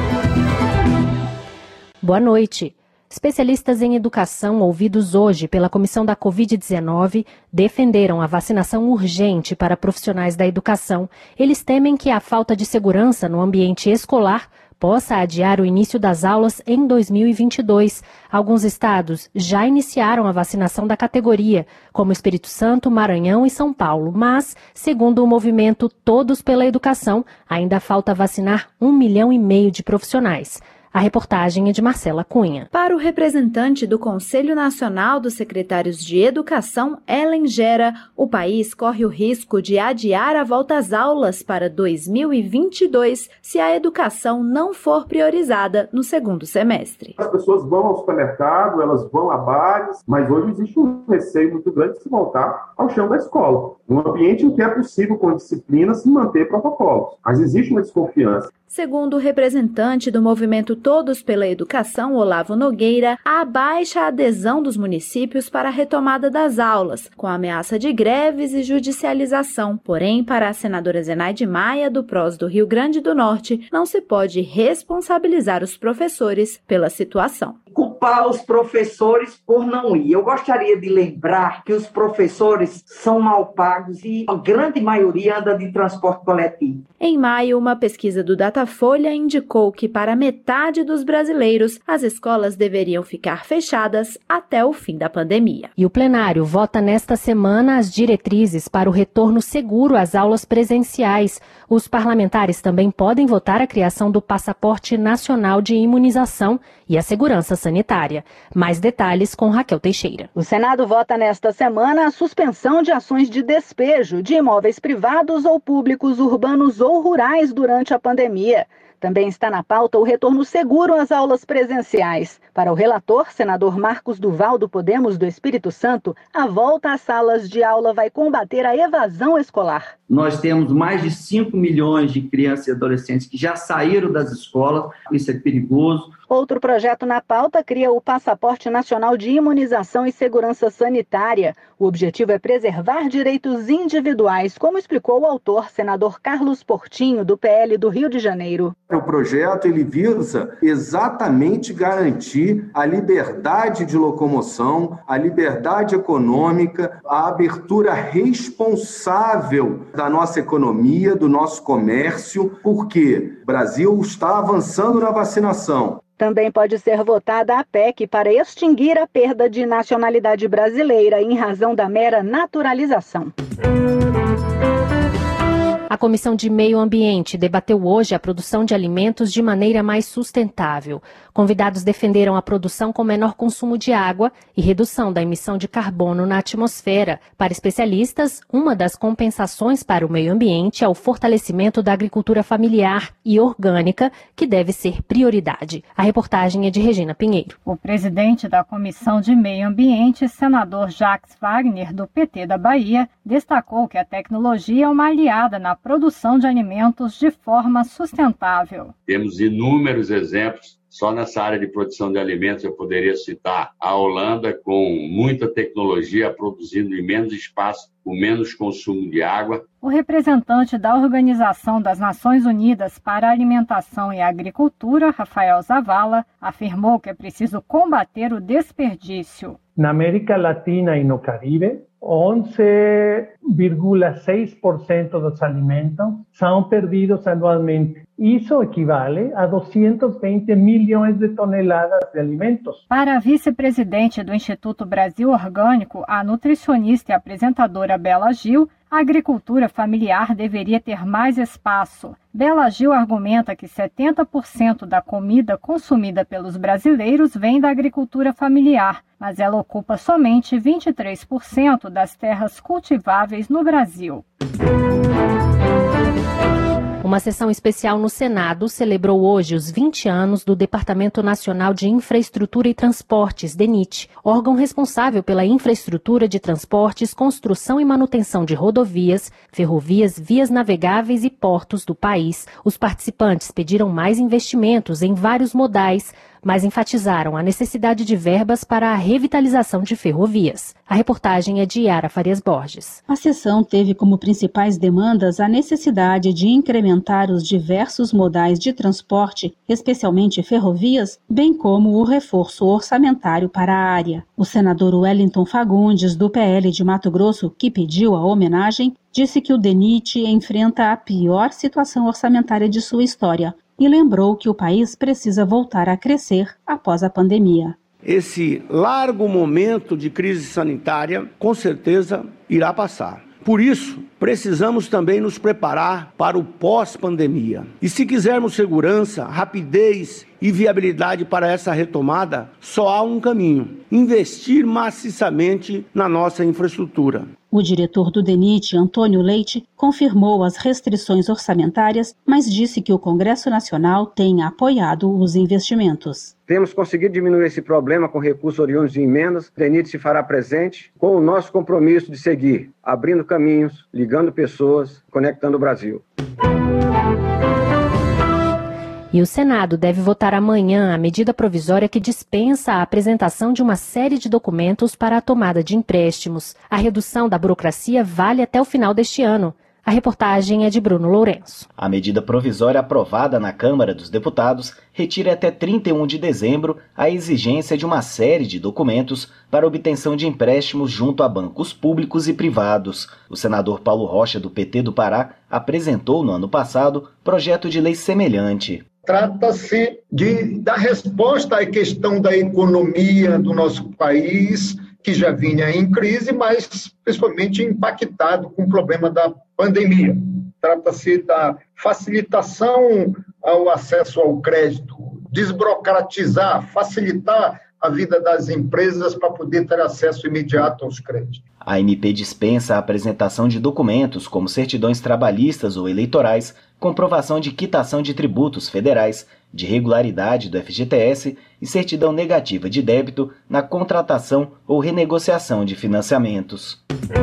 Boa noite. Especialistas em educação ouvidos hoje pela Comissão da covid dezenove defenderam a vacinação urgente para profissionais da educação. Eles temem que a falta de segurança no ambiente escolar possa adiar o início das aulas em dois mil e vinte e dois. Alguns estados já iniciaram a vacinação da categoria, como Espírito Santo, Maranhão e São Paulo. Mas, segundo o movimento Todos pela Educação, ainda falta vacinar um milhão e meio de profissionais. A reportagem é de Marcela Cunha. Para o representante do Conselho Nacional dos Secretários de Educação, Ellen Gera, o país corre o risco de adiar a volta às aulas para dois mil e vinte e dois se a educação não for priorizada no segundo semestre. As pessoas vão ao supermercado, elas vão a bares, mas hoje existe um receio muito grande de se voltar ao chão da escola, num ambiente em que é possível, com disciplina, se manter protocolos. Mas existe uma desconfiança. Segundo o representante do movimento Todos pela Educação, Olavo Nogueira, há baixa adesão dos municípios para a retomada das aulas, com ameaça de greves e judicialização. Porém, para a senadora Zenaide Maia, do P R O S do Rio Grande do Norte, não se pode responsabilizar os professores pela situação. Culpar os professores por não ir. Eu gostaria de lembrar que os professores são mal pagos e a grande maioria anda de transporte coletivo. Em maio, uma pesquisa do Datafolha indicou que para metade dos brasileiros, as escolas deveriam ficar fechadas até o fim da pandemia. E o plenário vota nesta semana as diretrizes para o retorno seguro às aulas presenciais. Os parlamentares também podem votar a criação do Passaporte Nacional de Imunização e a segurança sanitária. Mais detalhes com Raquel Teixeira. O Senado vota nesta semana a suspensão de ações de despejo de imóveis privados ou públicos urbanos ou rurais durante a pandemia. Também está na pauta o retorno seguro às aulas presenciais. Para o relator, senador Marcos Duval, do Podemos do Espírito Santo, a volta às salas de aula vai combater a evasão escolar. Nós temos mais de cinco milhões de crianças e adolescentes que já saíram das escolas. Isso é perigoso. Outro projeto na pauta cria o Passaporte Nacional de Imunização e Segurança Sanitária. O objetivo é preservar direitos individuais, como explicou o autor, senador Carlos Portinho, do P L do Rio de Janeiro. O projeto ele visa exatamente garantir a liberdade de locomoção, a liberdade econômica, a abertura responsável da nossa economia, do nosso comércio, porque o Brasil está avançando na vacinação. Também pode ser votada a P E C para extinguir a perda de nacionalidade brasileira em razão da mera naturalização. A Comissão de Meio Ambiente debateu hoje a produção de alimentos de maneira mais sustentável. Convidados defenderam a produção com menor consumo de água e redução da emissão de carbono na atmosfera. Para especialistas, uma das compensações para o meio ambiente é o fortalecimento da agricultura familiar e orgânica, que deve ser prioridade. A reportagem é de Regina Pinheiro. O presidente da Comissão de Meio Ambiente, senador Jacques Wagner, do P T da Bahia, destacou que a tecnologia é uma aliada na produção de alimentos de forma sustentável. Temos inúmeros exemplos. Só nessa área de produção de alimentos eu poderia citar a Holanda, com muita tecnologia, produzindo em menos espaço, com menos consumo de água. O representante da Organização das Nações Unidas para a Alimentação e Agricultura, Rafael Zavala, afirmou que é preciso combater o desperdício. Na América Latina e no Caribe, onze vírgula seis por cento dos alimentos são perdidos anualmente. Isso equivale a duzentos e vinte milhões de toneladas de alimentos. Para a vice-presidente do Instituto Brasil Orgânico, a nutricionista e apresentadora Bela Gil, a agricultura familiar deveria ter mais espaço. Bela Gil argumenta que setenta por cento da comida consumida pelos brasileiros vem da agricultura familiar, mas ela ocupa somente vinte e três por cento das terras cultiváveis no Brasil. Uma sessão especial no Senado celebrou hoje os vinte anos do Departamento Nacional de Infraestrutura e Transportes, DENIT, órgão responsável pela infraestrutura de transportes, construção e manutenção de rodovias, ferrovias, vias navegáveis e portos do país. Os participantes pediram mais investimentos em vários modais, mas enfatizaram a necessidade de verbas para a revitalização de ferrovias. A reportagem é de Yara Farias Borges. A sessão teve como principais demandas a necessidade de incrementar os diversos modais de transporte, especialmente ferrovias, bem como o reforço orçamentário para a área. O senador Wellington Fagundes, do P L de Mato Grosso, que pediu a homenagem, disse que o DENIT enfrenta a pior situação orçamentária de sua história e lembrou que o país precisa voltar a crescer após a pandemia. Esse largo momento de crise sanitária, com certeza, irá passar. Por isso, precisamos também nos preparar para o pós-pandemia. E se quisermos segurança, rapidez e viabilidade para essa retomada, só há um caminho: investir maciçamente na nossa infraestrutura. O diretor do DENIT, Antônio Leite, confirmou as restrições orçamentárias, mas disse que o Congresso Nacional tem apoiado os investimentos. Temos conseguido diminuir esse problema com recursos oriundos de emendas. O DENIT se fará presente com o nosso compromisso de seguir abrindo caminhos, ligando pessoas, conectando o Brasil. E o Senado deve votar amanhã a medida provisória que dispensa a apresentação de uma série de documentos para a tomada de empréstimos. A redução da burocracia vale até o final deste ano. A reportagem é de Bruno Lourenço. A medida provisória aprovada na Câmara dos Deputados retira até trinta e um de dezembro a exigência de uma série de documentos para obtenção de empréstimos junto a bancos públicos e privados. O senador Paulo Rocha, do P T do Pará, apresentou no ano passado projeto de lei semelhante. Trata-se de dar resposta à questão da economia do nosso país, que já vinha em crise, mas principalmente impactado com o problema da pandemia. Trata-se da facilitação ao acesso ao crédito, desburocratizar, facilitar a vida das empresas para poder ter acesso imediato aos créditos. A M P dispensa a apresentação de documentos como certidões trabalhistas ou eleitorais, comprovação de quitação de tributos federais, de regularidade do F G T S e certidão negativa de débito na contratação ou renegociação de financiamentos.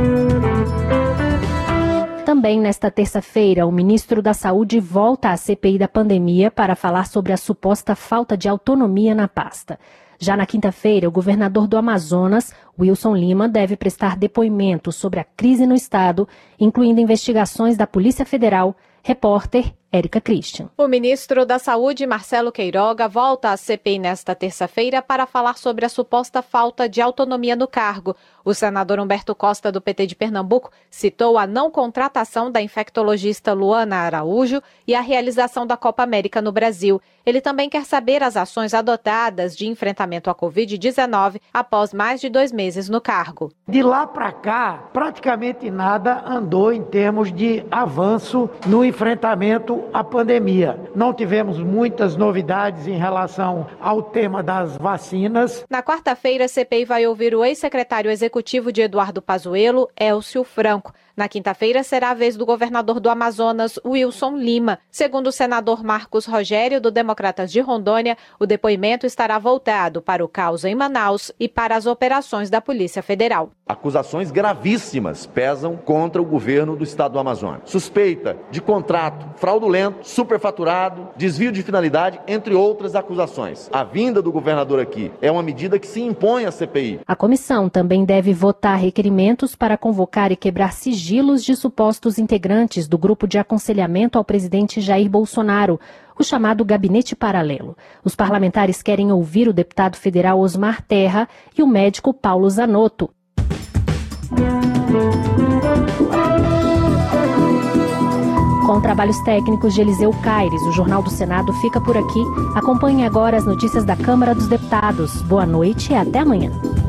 Também nesta terça-feira, o ministro da Saúde volta à C P I da pandemia para falar sobre a suposta falta de autonomia na pasta. Já na quinta-feira, o governador do Amazonas, Wilson Lima, deve prestar depoimento sobre a crise no estado, incluindo investigações da Polícia Federal. Repórter Érica Christian. O ministro da Saúde, Marcelo Queiroga, volta à C P I nesta terça-feira para falar sobre a suposta falta de autonomia no cargo. O senador Humberto Costa, do P T de Pernambuco, citou a não contratação da infectologista Luana Araújo e a realização da Copa América no Brasil. Ele também quer saber as ações adotadas de enfrentamento à covid dezenove após mais de dois meses no cargo. De lá para cá, praticamente nada andou em termos de avanço no enfrentamento à pandemia. Não tivemos muitas novidades em relação ao tema das vacinas. Na quarta-feira, a C P I vai ouvir o ex-secretário executivo de Eduardo Pazuello, Elcio Franco. Na quinta-feira, será a vez do governador do Amazonas, Wilson Lima. Segundo o senador Marcos Rogério, do Democratas de Rondônia, o depoimento estará voltado para o caos em Manaus e para as operações da Polícia Federal. Acusações gravíssimas pesam contra o governo do estado do Amazonas. Suspeita de contrato fraudulento, superfaturado, desvio de finalidade, entre outras acusações. A vinda do governador aqui é uma medida que se impõe à C P I. A comissão também deve votar requerimentos para convocar e quebrar sigilos de supostos integrantes do grupo de aconselhamento ao presidente Jair Bolsonaro, o chamado Gabinete Paralelo. Os parlamentares querem ouvir o deputado federal Osmar Terra e o médico Paulo Zanotto. Com trabalhos técnicos de Eliseu Caires, o Jornal do Senado fica por aqui. Acompanhe agora as notícias da Câmara dos Deputados. Boa noite e até amanhã.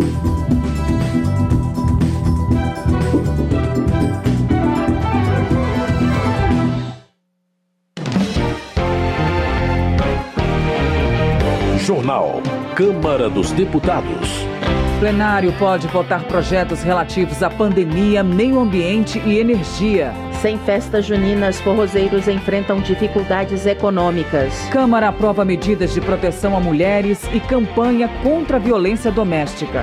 Jornal Câmara dos Deputados. O plenário pode votar projetos relativos à pandemia, meio ambiente e energia. Sem festas juninas, forrozeiros enfrentam dificuldades econômicas. Câmara aprova medidas de proteção a mulheres e campanha contra a violência doméstica.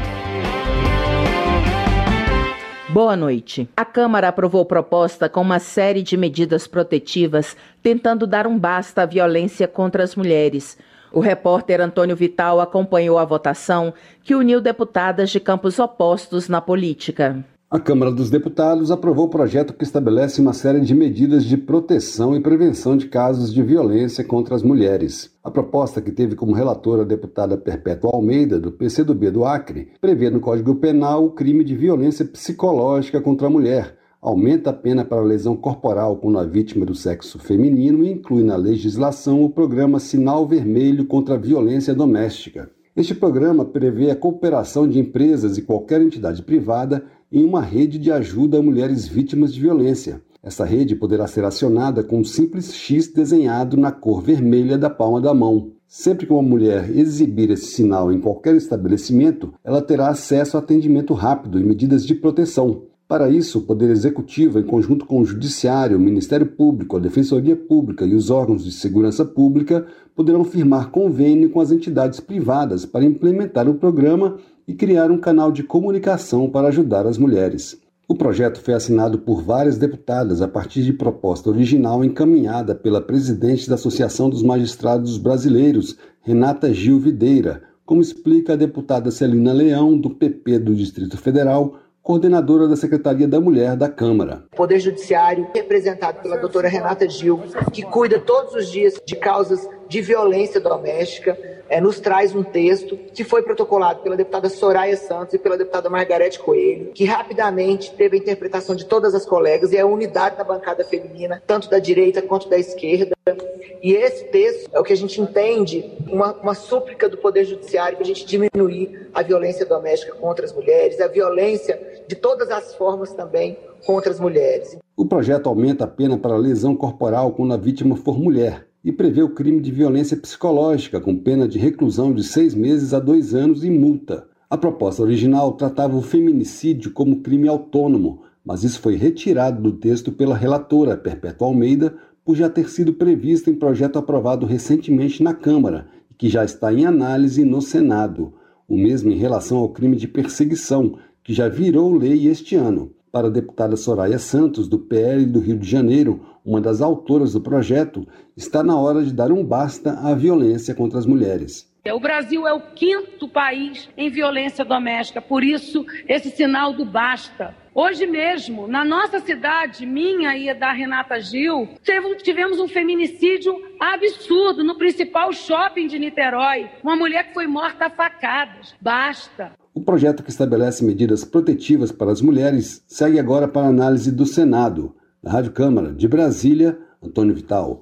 Boa noite. A Câmara aprovou proposta com uma série de medidas protetivas, tentando dar um basta à violência contra as mulheres. O repórter Antônio Vital acompanhou a votação, que uniu deputadas de campos opostos na política. A Câmara dos Deputados aprovou o projeto que estabelece uma série de medidas de proteção e prevenção de casos de violência contra as mulheres. A proposta, que teve como relatora a deputada Perpétua Almeida, do P C do B do Acre, prevê no Código Penal o crime de violência psicológica contra a mulher, aumenta a pena para lesão corporal quando a vítima é do sexo feminino e inclui na legislação o programa Sinal Vermelho contra a Violência Doméstica. Este programa prevê a cooperação de empresas e qualquer entidade privada em uma rede de ajuda a mulheres vítimas de violência. Essa rede poderá ser acionada com um simples X desenhado na cor vermelha da palma da mão. Sempre que uma mulher exibir esse sinal em qualquer estabelecimento, ela terá acesso a atendimento rápido e medidas de proteção. Para isso, o Poder Executivo, em conjunto com o Judiciário, o Ministério Público, a Defensoria Pública e os órgãos de segurança pública, poderão firmar convênio com as entidades privadas para implementar o programa e criar um canal de comunicação para ajudar as mulheres. O projeto foi assinado por várias deputadas a partir de proposta original encaminhada pela presidente da Associação dos Magistrados Brasileiros, Renata Gil Videira, como explica a deputada Celina Leão, do P P do Distrito Federal, coordenadora da Secretaria da Mulher da Câmara. O Poder Judiciário, representado pela doutora Renata Gil, que cuida todos os dias de causas de violência doméstica, é, nos traz um texto que foi protocolado pela deputada Soraya Santos e pela deputada Margarete Coelho, que rapidamente teve a interpretação de todas as colegas e a unidade da bancada feminina, tanto da direita quanto da esquerda. E esse texto é o que a gente entende, uma, uma súplica do Poder Judiciário para a gente diminuir a violência doméstica contra as mulheres, a violência de todas as formas também contra as mulheres. O projeto aumenta a pena para lesão corporal quando a vítima for mulher e prevê o crime de violência psicológica com pena de reclusão de seis meses a dois anos e multa. A proposta original tratava o feminicídio como crime autônomo, mas isso foi retirado do texto pela relatora Perpétua Almeida por já ter sido previsto em projeto aprovado recentemente na Câmara e que já está em análise no Senado. O mesmo em relação ao crime de perseguição, que já virou lei este ano. Para a deputada Soraya Santos, do P L do Rio de Janeiro, uma das autoras do projeto, está na hora de dar um basta à violência contra as mulheres. O Brasil é o quinto país em violência doméstica, por isso esse sinal do basta. Hoje mesmo, na nossa cidade, minha e da Renata Gil, tivemos um feminicídio absurdo no principal shopping de Niterói. Uma mulher que foi morta a facadas. Basta. O projeto que estabelece medidas protetivas para as mulheres segue agora para análise do Senado. Da Rádio Câmara, de Brasília, Antônio Vital.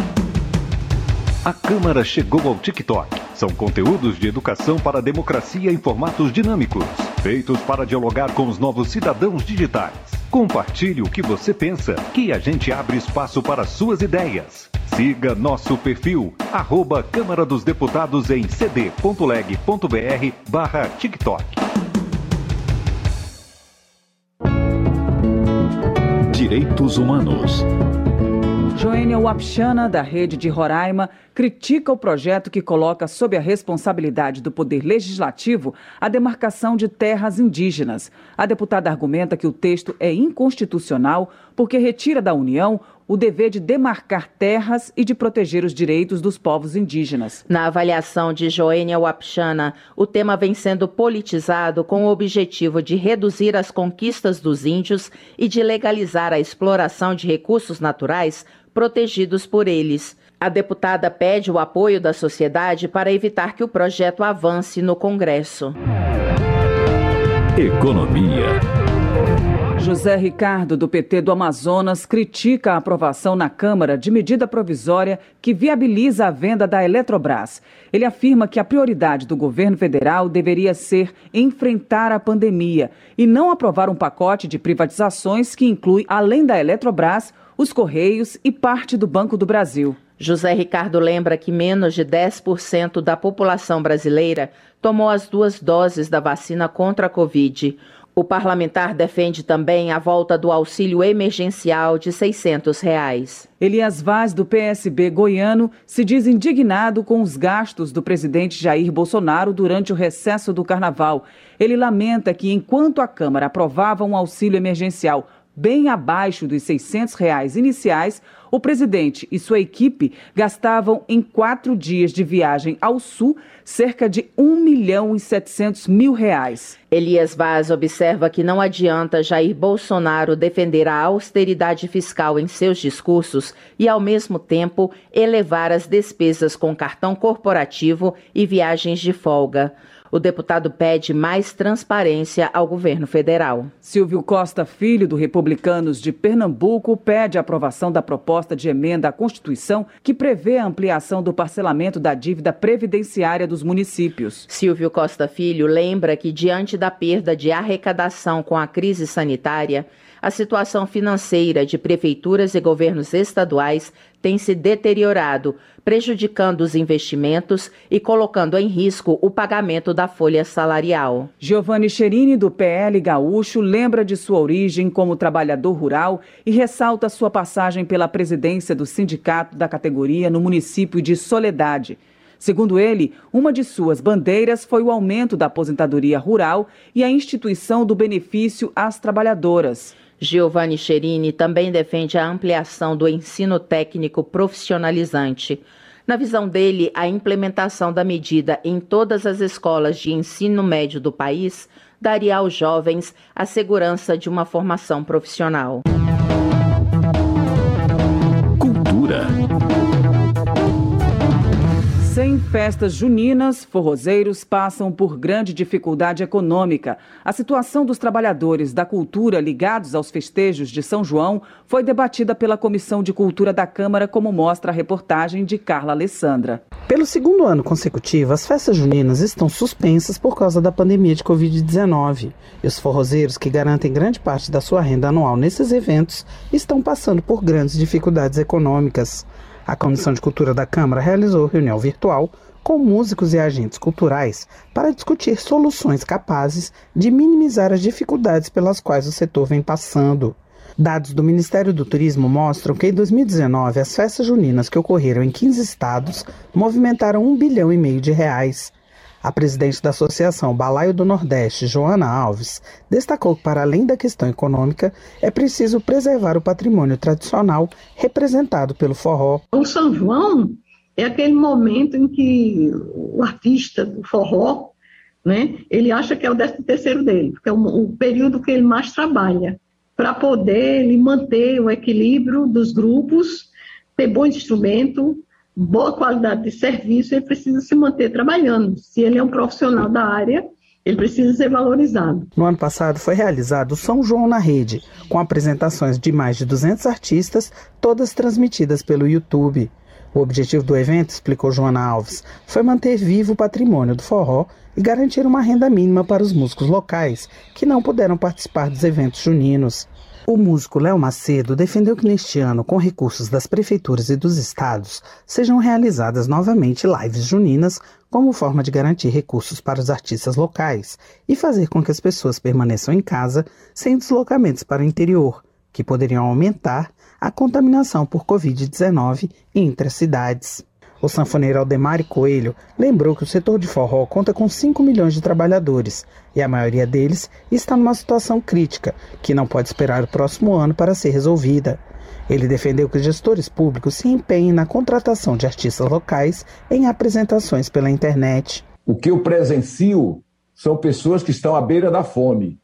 A Câmara chegou ao TikTok. São conteúdos de educação para a democracia em formatos dinâmicos, feitos para dialogar com os novos cidadãos digitais. Compartilhe o que você pensa, que a gente abre espaço para suas ideias. Siga nosso perfil, arroba Câmara dos Deputados em cd.leg.br barra TikTok. Direitos Humanos. Joênia Wapchana, da Rede de Roraima, critica o projeto que coloca sob a responsabilidade do Poder Legislativo a demarcação de terras indígenas. A deputada argumenta que o texto é inconstitucional porque retira da União o dever de demarcar terras e de proteger os direitos dos povos indígenas. Na avaliação de Joênia Wapchana, o tema vem sendo politizado com o objetivo de reduzir as conquistas dos índios e de legalizar a exploração de recursos naturais protegidos por eles. A deputada pede o apoio da sociedade para evitar que o projeto avance no Congresso. Economia. José Ricardo, do P T do Amazonas, critica a aprovação na Câmara de medida provisória que viabiliza a venda da Eletrobras. Ele afirma que a prioridade do governo federal deveria ser enfrentar a pandemia e não aprovar um pacote de privatizações que inclui, além da Eletrobras, os Correios e parte do Banco do Brasil. José Ricardo lembra que menos de dez por cento da população brasileira tomou as duas doses da vacina contra a Covid. O parlamentar defende também a volta do auxílio emergencial de seiscentos reais. Elias Vaz, do P S B goiano, se diz indignado com os gastos do presidente Jair Bolsonaro durante o recesso do carnaval. Ele lamenta que, enquanto a Câmara aprovava um auxílio emergencial bem abaixo dos seiscentos reais iniciais, o presidente e sua equipe gastavam em quatro dias de viagem ao Sul cerca de um milhão e setecentos mil reais. Elias Vaz observa que não adianta Jair Bolsonaro defender a austeridade fiscal em seus discursos e, ao mesmo tempo, elevar as despesas com cartão corporativo e viagens de folga. O deputado pede mais transparência ao governo federal. Silvio Costa Filho, do Republicanos de Pernambuco, pede a aprovação da proposta de emenda à Constituição que prevê a ampliação do parcelamento da dívida previdenciária dos municípios. Silvio Costa Filho lembra que, diante da perda de arrecadação com a crise sanitária, a situação financeira de prefeituras e governos estaduais tem se deteriorado, prejudicando os investimentos e colocando em risco o pagamento da folha salarial. Giovanni Cherini, do P L gaúcho, lembra de sua origem como trabalhador rural e ressalta sua passagem pela presidência do sindicato da categoria no município de Soledade. Segundo ele, uma de suas bandeiras foi o aumento da aposentadoria rural e a instituição do benefício às trabalhadoras. Giovanni Cherini também defende a ampliação do ensino técnico profissionalizante. Na visão dele, a implementação da medida em todas as escolas de ensino médio do país daria aos jovens a segurança de uma formação profissional. Cultura. Sem festas juninas, forrozeiros passam por grande dificuldade econômica. A situação dos trabalhadores da cultura ligados aos festejos de São João foi debatida pela Comissão de Cultura da Câmara, como mostra a reportagem de Carla Alessandra. Pelo segundo ano consecutivo, as festas juninas estão suspensas por causa da pandemia de covid dezenove. E os forrozeiros, que garantem grande parte da sua renda anual nesses eventos, estão passando por grandes dificuldades econômicas. A Comissão de Cultura da Câmara realizou reunião virtual com músicos e agentes culturais para discutir soluções capazes de minimizar as dificuldades pelas quais o setor vem passando. Dados do Ministério do Turismo mostram que em dois mil e dezenove as festas juninas que ocorreram em quinze estados movimentaram um bilhão e meio de reais. A presidente da Associação Balaio do Nordeste, Joana Alves, destacou que, para além da questão econômica, é preciso preservar o patrimônio tradicional representado pelo forró. O São João é aquele momento em que o artista do forró, né, ele acha que é o décimo terceiro dele, porque é o, o período que ele mais trabalha, para poder ele manter o equilíbrio dos grupos, ter bom instrumento, boa qualidade de serviço, ele precisa se manter trabalhando. Se ele é um profissional da área, ele precisa ser valorizado. No ano passado foi realizado o São João na Rede, com apresentações de mais de duzentos artistas, todas transmitidas pelo YouTube. O objetivo do evento, explicou Joana Alves, foi manter vivo o patrimônio do forró e garantir uma renda mínima para os músicos locais, que não puderam participar dos eventos juninos. O músico Léo Macedo defendeu que neste ano, com recursos das prefeituras e dos estados, sejam realizadas novamente lives juninas como forma de garantir recursos para os artistas locais e fazer com que as pessoas permaneçam em casa sem deslocamentos para o interior, que poderiam aumentar a contaminação por covid dezenove entre as cidades. O sanfoneiro Aldemar Coelho lembrou que o setor de forró conta com cinco milhões de trabalhadores e a maioria deles está numa situação crítica, que não pode esperar o próximo ano para ser resolvida. Ele defendeu que os gestores públicos se empenhem na contratação de artistas locais em apresentações pela internet. O que eu presencio são pessoas que estão à beira da fome,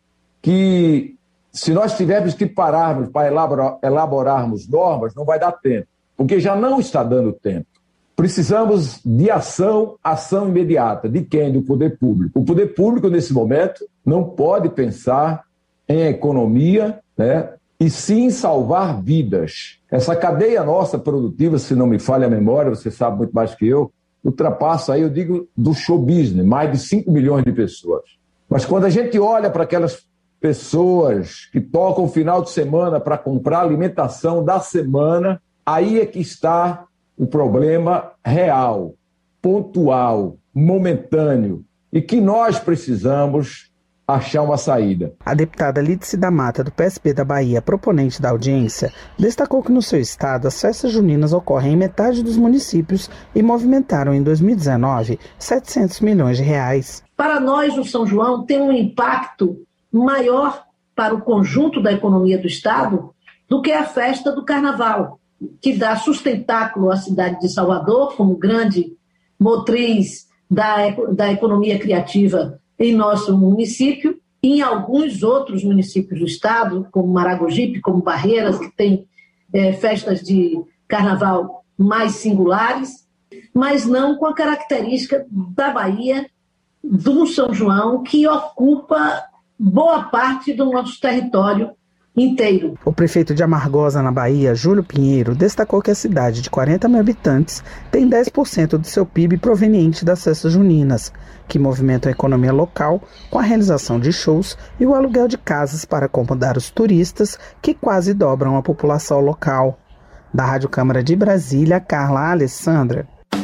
que se nós tivermos que pararmos para elaborar, elaborarmos normas, não vai dar tempo, porque já não está dando tempo. Precisamos de ação, ação imediata. De quem? Do poder público. O poder público, nesse momento, não pode pensar em economia, né? E sim salvar vidas. Essa cadeia nossa produtiva, se não me falha a memória, você sabe muito mais que eu, ultrapassa aí, eu digo, do show business, mais de cinco milhões de pessoas. Mas quando a gente olha para aquelas pessoas que tocam o final de semana para comprar alimentação da semana, aí é que está o problema real, pontual, momentâneo, e que nós precisamos achar uma saída. A deputada Lídice da Mata, do P S B da Bahia, proponente da audiência, destacou que no seu estado as festas juninas ocorrem em metade dos municípios e movimentaram em dois mil e dezenove setecentos milhões de reais. Para nós, o São João tem um impacto maior para o conjunto da economia do estado do que a festa do Carnaval, que dá sustentáculo à cidade de Salvador como grande motriz da, da economia criativa em nosso município, e em alguns outros municípios do estado, como Maragogipe, como Barreiras, que tem é, festas de carnaval mais singulares, mas não com a característica da Bahia, do São João, que ocupa boa parte do nosso território inteiro. O prefeito de Amargosa, na Bahia, Júlio Pinheiro, destacou que a cidade de quarenta mil habitantes tem dez por cento do seu P I B proveniente das festas juninas, que movimentam a economia local com a realização de shows e o aluguel de casas para acomodar os turistas, que quase dobram a população local. Da Rádio Câmara de Brasília, Carla Alessandra.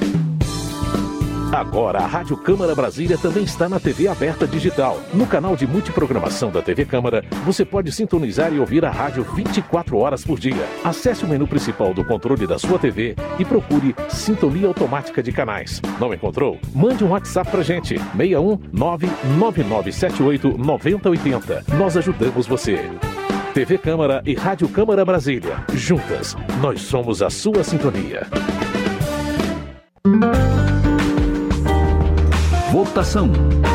Agora, a Rádio Câmara Brasília também está na T V aberta digital. No canal de multiprogramação da T V Câmara, você pode sintonizar e ouvir a rádio vinte e quatro horas por dia. Acesse o menu principal do controle da sua T V e procure Sintonia Automática de Canais. Não encontrou? Mande um WhatsApp pra gente, seis um nove nove nove sete oito nove zero oito zero. Nós ajudamos você. T V Câmara e Rádio Câmara Brasília. Juntas, nós somos a sua sintonia. Votação.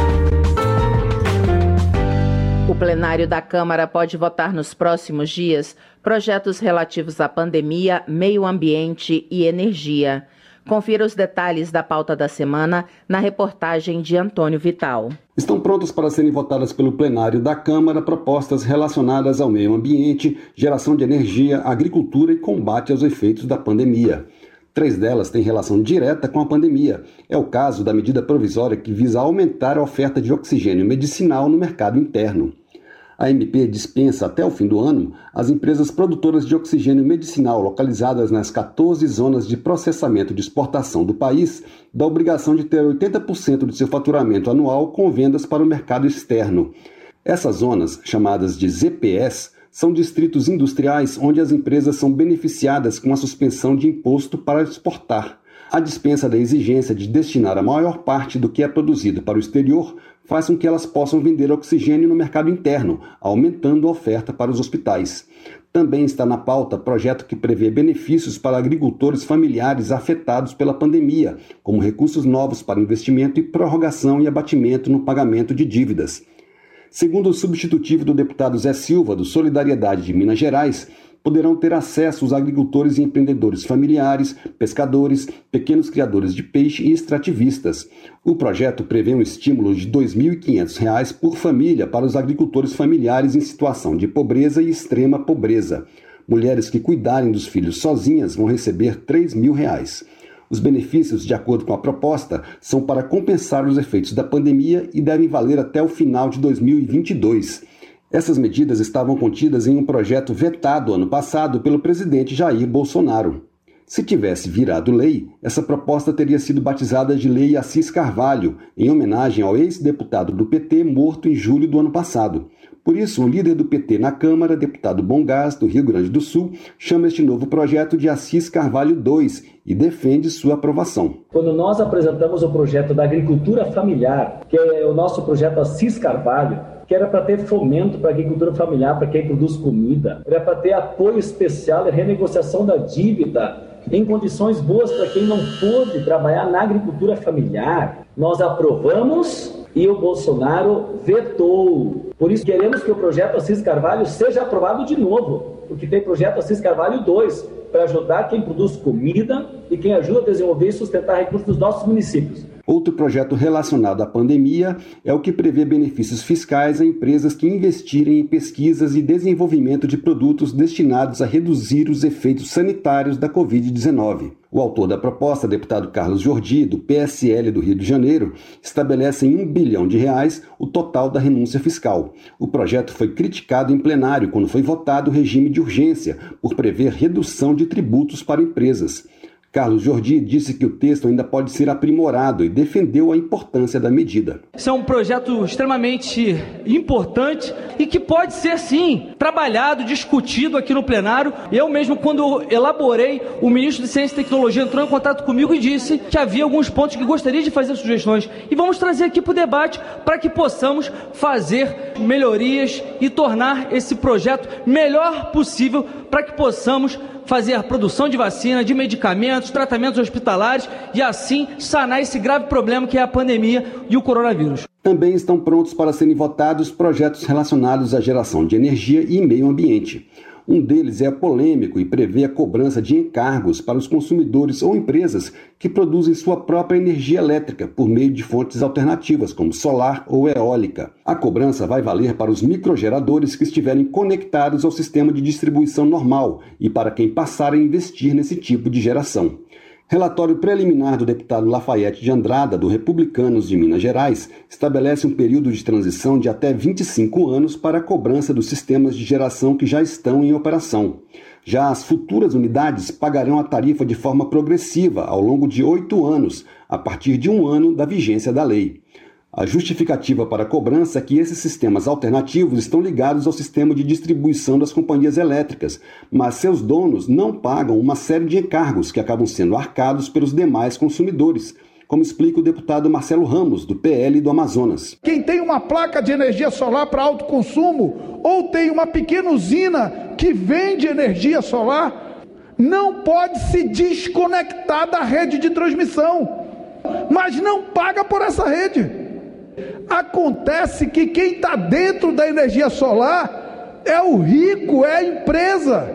O plenário da Câmara pode votar nos próximos dias projetos relativos à pandemia, meio ambiente e energia. Confira os detalhes da pauta da semana na reportagem de Antônio Vital. Estão prontas para serem votadas pelo plenário da Câmara propostas relacionadas ao meio ambiente, geração de energia, agricultura e combate aos efeitos da pandemia. Três delas têm relação direta com a pandemia. É o caso da medida provisória que visa aumentar a oferta de oxigênio medicinal no mercado interno. A M P dispensa até o fim do ano as empresas produtoras de oxigênio medicinal localizadas nas quatorze zonas de processamento de exportação do país da obrigação de ter oitenta por cento de seu faturamento anual com vendas para o mercado externo. Essas zonas, chamadas de Z P S, são distritos industriais onde as empresas são beneficiadas com a suspensão de imposto para exportar. A dispensa da exigência de destinar a maior parte do que é produzido para o exterior faz com que elas possam vender oxigênio no mercado interno, aumentando a oferta para os hospitais. Também está na pauta projeto que prevê benefícios para agricultores familiares afetados pela pandemia, como recursos novos para investimento e prorrogação e abatimento no pagamento de dívidas. Segundo o substitutivo do deputado Zé Silva, do Solidariedade de Minas Gerais, poderão ter acesso os agricultores e empreendedores familiares, pescadores, pequenos criadores de peixe e extrativistas. O projeto prevê um estímulo de dois mil e quinhentos reais por família para os agricultores familiares em situação de pobreza e extrema pobreza. Mulheres que cuidarem dos filhos sozinhas vão receber três mil reais. Os benefícios, de acordo com a proposta, são para compensar os efeitos da pandemia e devem valer até o final de dois mil e vinte e dois. Essas medidas estavam contidas em um projeto vetado ano passado pelo presidente Jair Bolsonaro. Se tivesse virado lei, essa proposta teria sido batizada de Lei Assis Carvalho, em homenagem ao ex-deputado do P T morto em julho do ano passado. Por isso, o líder do P T na Câmara, deputado Bongás, do Rio Grande do Sul, chama este novo projeto de Assis Carvalho dois e defende sua aprovação. Quando nós apresentamos o projeto da agricultura familiar, que é o nosso projeto Assis Carvalho, que era para ter fomento para a agricultura familiar, para quem produz comida, era para ter apoio especial e renegociação da dívida em condições boas para quem não pôde trabalhar na agricultura familiar, nós aprovamos e o Bolsonaro vetou. Por isso queremos que o projeto Assis Carvalho seja aprovado de novo, porque tem projeto Assis Carvalho dois, para ajudar quem produz comida e quem ajuda a desenvolver e sustentar recursos dos nossos municípios. Outro projeto relacionado à pandemia é o que prevê benefícios fiscais a empresas que investirem em pesquisas e desenvolvimento de produtos destinados a reduzir os efeitos sanitários da covid dezenove. O autor da proposta, deputado Carlos Jordi, do P S L do Rio de Janeiro, estabelece em um bilhão de reais o total da renúncia fiscal. O projeto foi criticado em plenário quando foi votado o regime de urgência, por prever redução de tributos para empresas. Carlos Jordi disse que o texto ainda pode ser aprimorado e defendeu a importância da medida. Isso é um projeto extremamente importante e que pode ser, sim, trabalhado, discutido aqui no plenário. Eu mesmo, quando elaborei, o ministro de Ciência e Tecnologia entrou em contato comigo e disse que havia alguns pontos que gostaria de fazer sugestões. E vamos trazer aqui para o debate para que possamos fazer melhorias e tornar esse projeto melhor possível para que possamos fazer a produção de vacina, de medicamentos, tratamentos hospitalares e assim sanar esse grave problema que é a pandemia e o coronavírus. Também estão prontos para serem votados projetos relacionados à geração de energia e meio ambiente. Um deles é polêmico e prevê a cobrança de encargos para os consumidores ou empresas que produzem sua própria energia elétrica por meio de fontes alternativas, como solar ou eólica. A cobrança vai valer para os microgeradores que estiverem conectados ao sistema de distribuição normal e para quem passar a investir nesse tipo de geração. Relatório preliminar do deputado Lafayette de Andrada, do Republicanos de Minas Gerais, estabelece um período de transição de até vinte e cinco anos para a cobrança dos sistemas de geração que já estão em operação. Já as futuras unidades pagarão a tarifa de forma progressiva ao longo de oito anos, a partir de um ano da vigência da lei. A justificativa para a cobrança é que esses sistemas alternativos estão ligados ao sistema de distribuição das companhias elétricas, mas seus donos não pagam uma série de encargos que acabam sendo arcados pelos demais consumidores, como explica o deputado Marcelo Ramos, do P L do Amazonas. Quem tem uma placa de energia solar para autoconsumo ou tem uma pequena usina que vende energia solar, não pode se desconectar da rede de transmissão, mas não paga por essa rede. Acontece que quem está dentro da energia solar é o rico, é a empresa.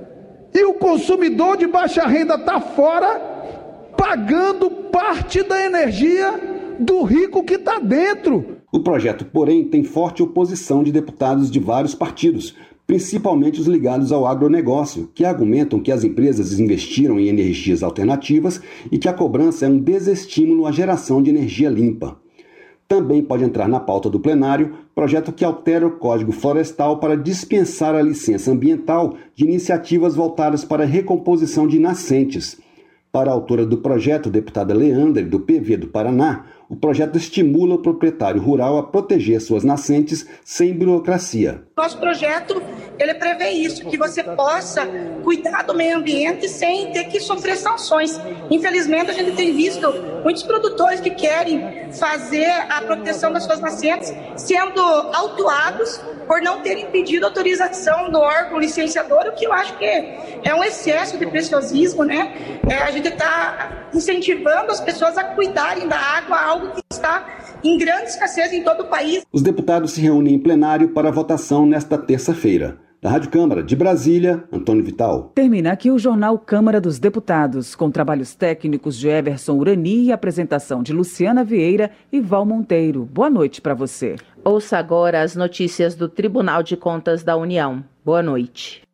E o consumidor de baixa renda está fora, pagando parte da energia do rico que está dentro. O projeto, porém, tem forte oposição de deputados de vários partidos, principalmente os ligados ao agronegócio, que argumentam que as empresas investiram em energias alternativas e que a cobrança é um desestímulo à geração de energia limpa. Também pode entrar na pauta do plenário projeto que altera o Código Florestal para dispensar a licença ambiental de iniciativas voltadas para a recomposição de nascentes. Para a autora do projeto, deputada Leandre, do P V do Paraná, o projeto estimula o proprietário rural a proteger suas nascentes sem burocracia. Nosso projeto, ele prevê isso, que você possa cuidar do meio ambiente sem ter que sofrer sanções. Infelizmente, a gente tem visto muitos produtores que querem fazer a proteção das suas nascentes sendo autuados por não terem pedido autorização do órgão licenciador, o que eu acho que é um excesso de preciosismo, né? É, a gente está incentivando as pessoas a cuidarem da água, algo que está em grande escassez em todo o país. Os deputados se reúnem em plenário para votação nesta terça-feira. Da Rádio Câmara de Brasília, Antônio Vital. Termina aqui o Jornal Câmara dos Deputados, com trabalhos técnicos de Everson Urani e apresentação de Luciana Vieira e Val Monteiro. Boa noite para você. Ouça agora as notícias do Tribunal de Contas da União. Boa noite.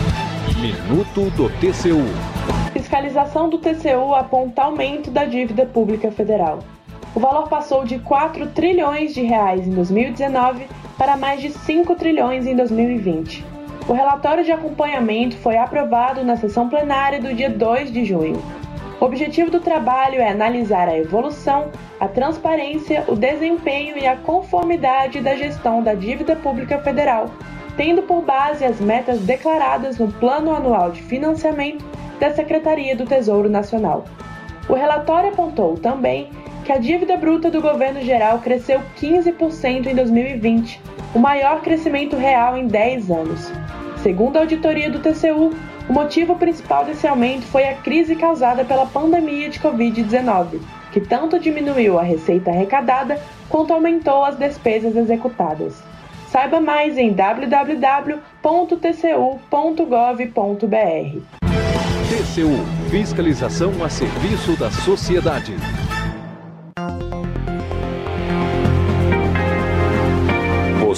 Minuto do T C U. Fiscalização do T C U aponta aumento da dívida pública federal. O valor passou de quatro trilhões de reais em dois mil e dezenove para mais de cinco trilhões em dois mil e vinte. O relatório de acompanhamento foi aprovado na sessão plenária do dia dois de junho. O objetivo do trabalho é analisar a evolução, a transparência, o desempenho e a conformidade da gestão da dívida pública federal, tendo por base as metas declaradas no Plano Anual de Financiamento da Secretaria do Tesouro Nacional. O relatório apontou também que a dívida bruta do governo geral cresceu quinze por cento em dois mil e vinte, o maior crescimento real em dez anos. Segundo a auditoria do T C U, o motivo principal desse aumento foi a crise causada pela pandemia de covid dezenove, que tanto diminuiu a receita arrecadada quanto aumentou as despesas executadas. Saiba mais em w w w ponto t c u ponto gov ponto b r. T C U – Fiscalização a serviço da sociedade.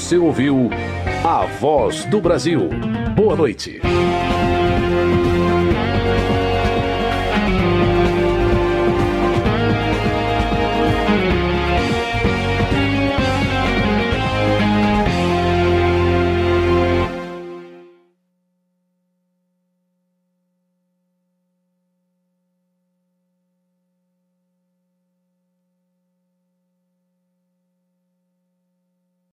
Você ouviu A Voz do Brasil. Boa noite.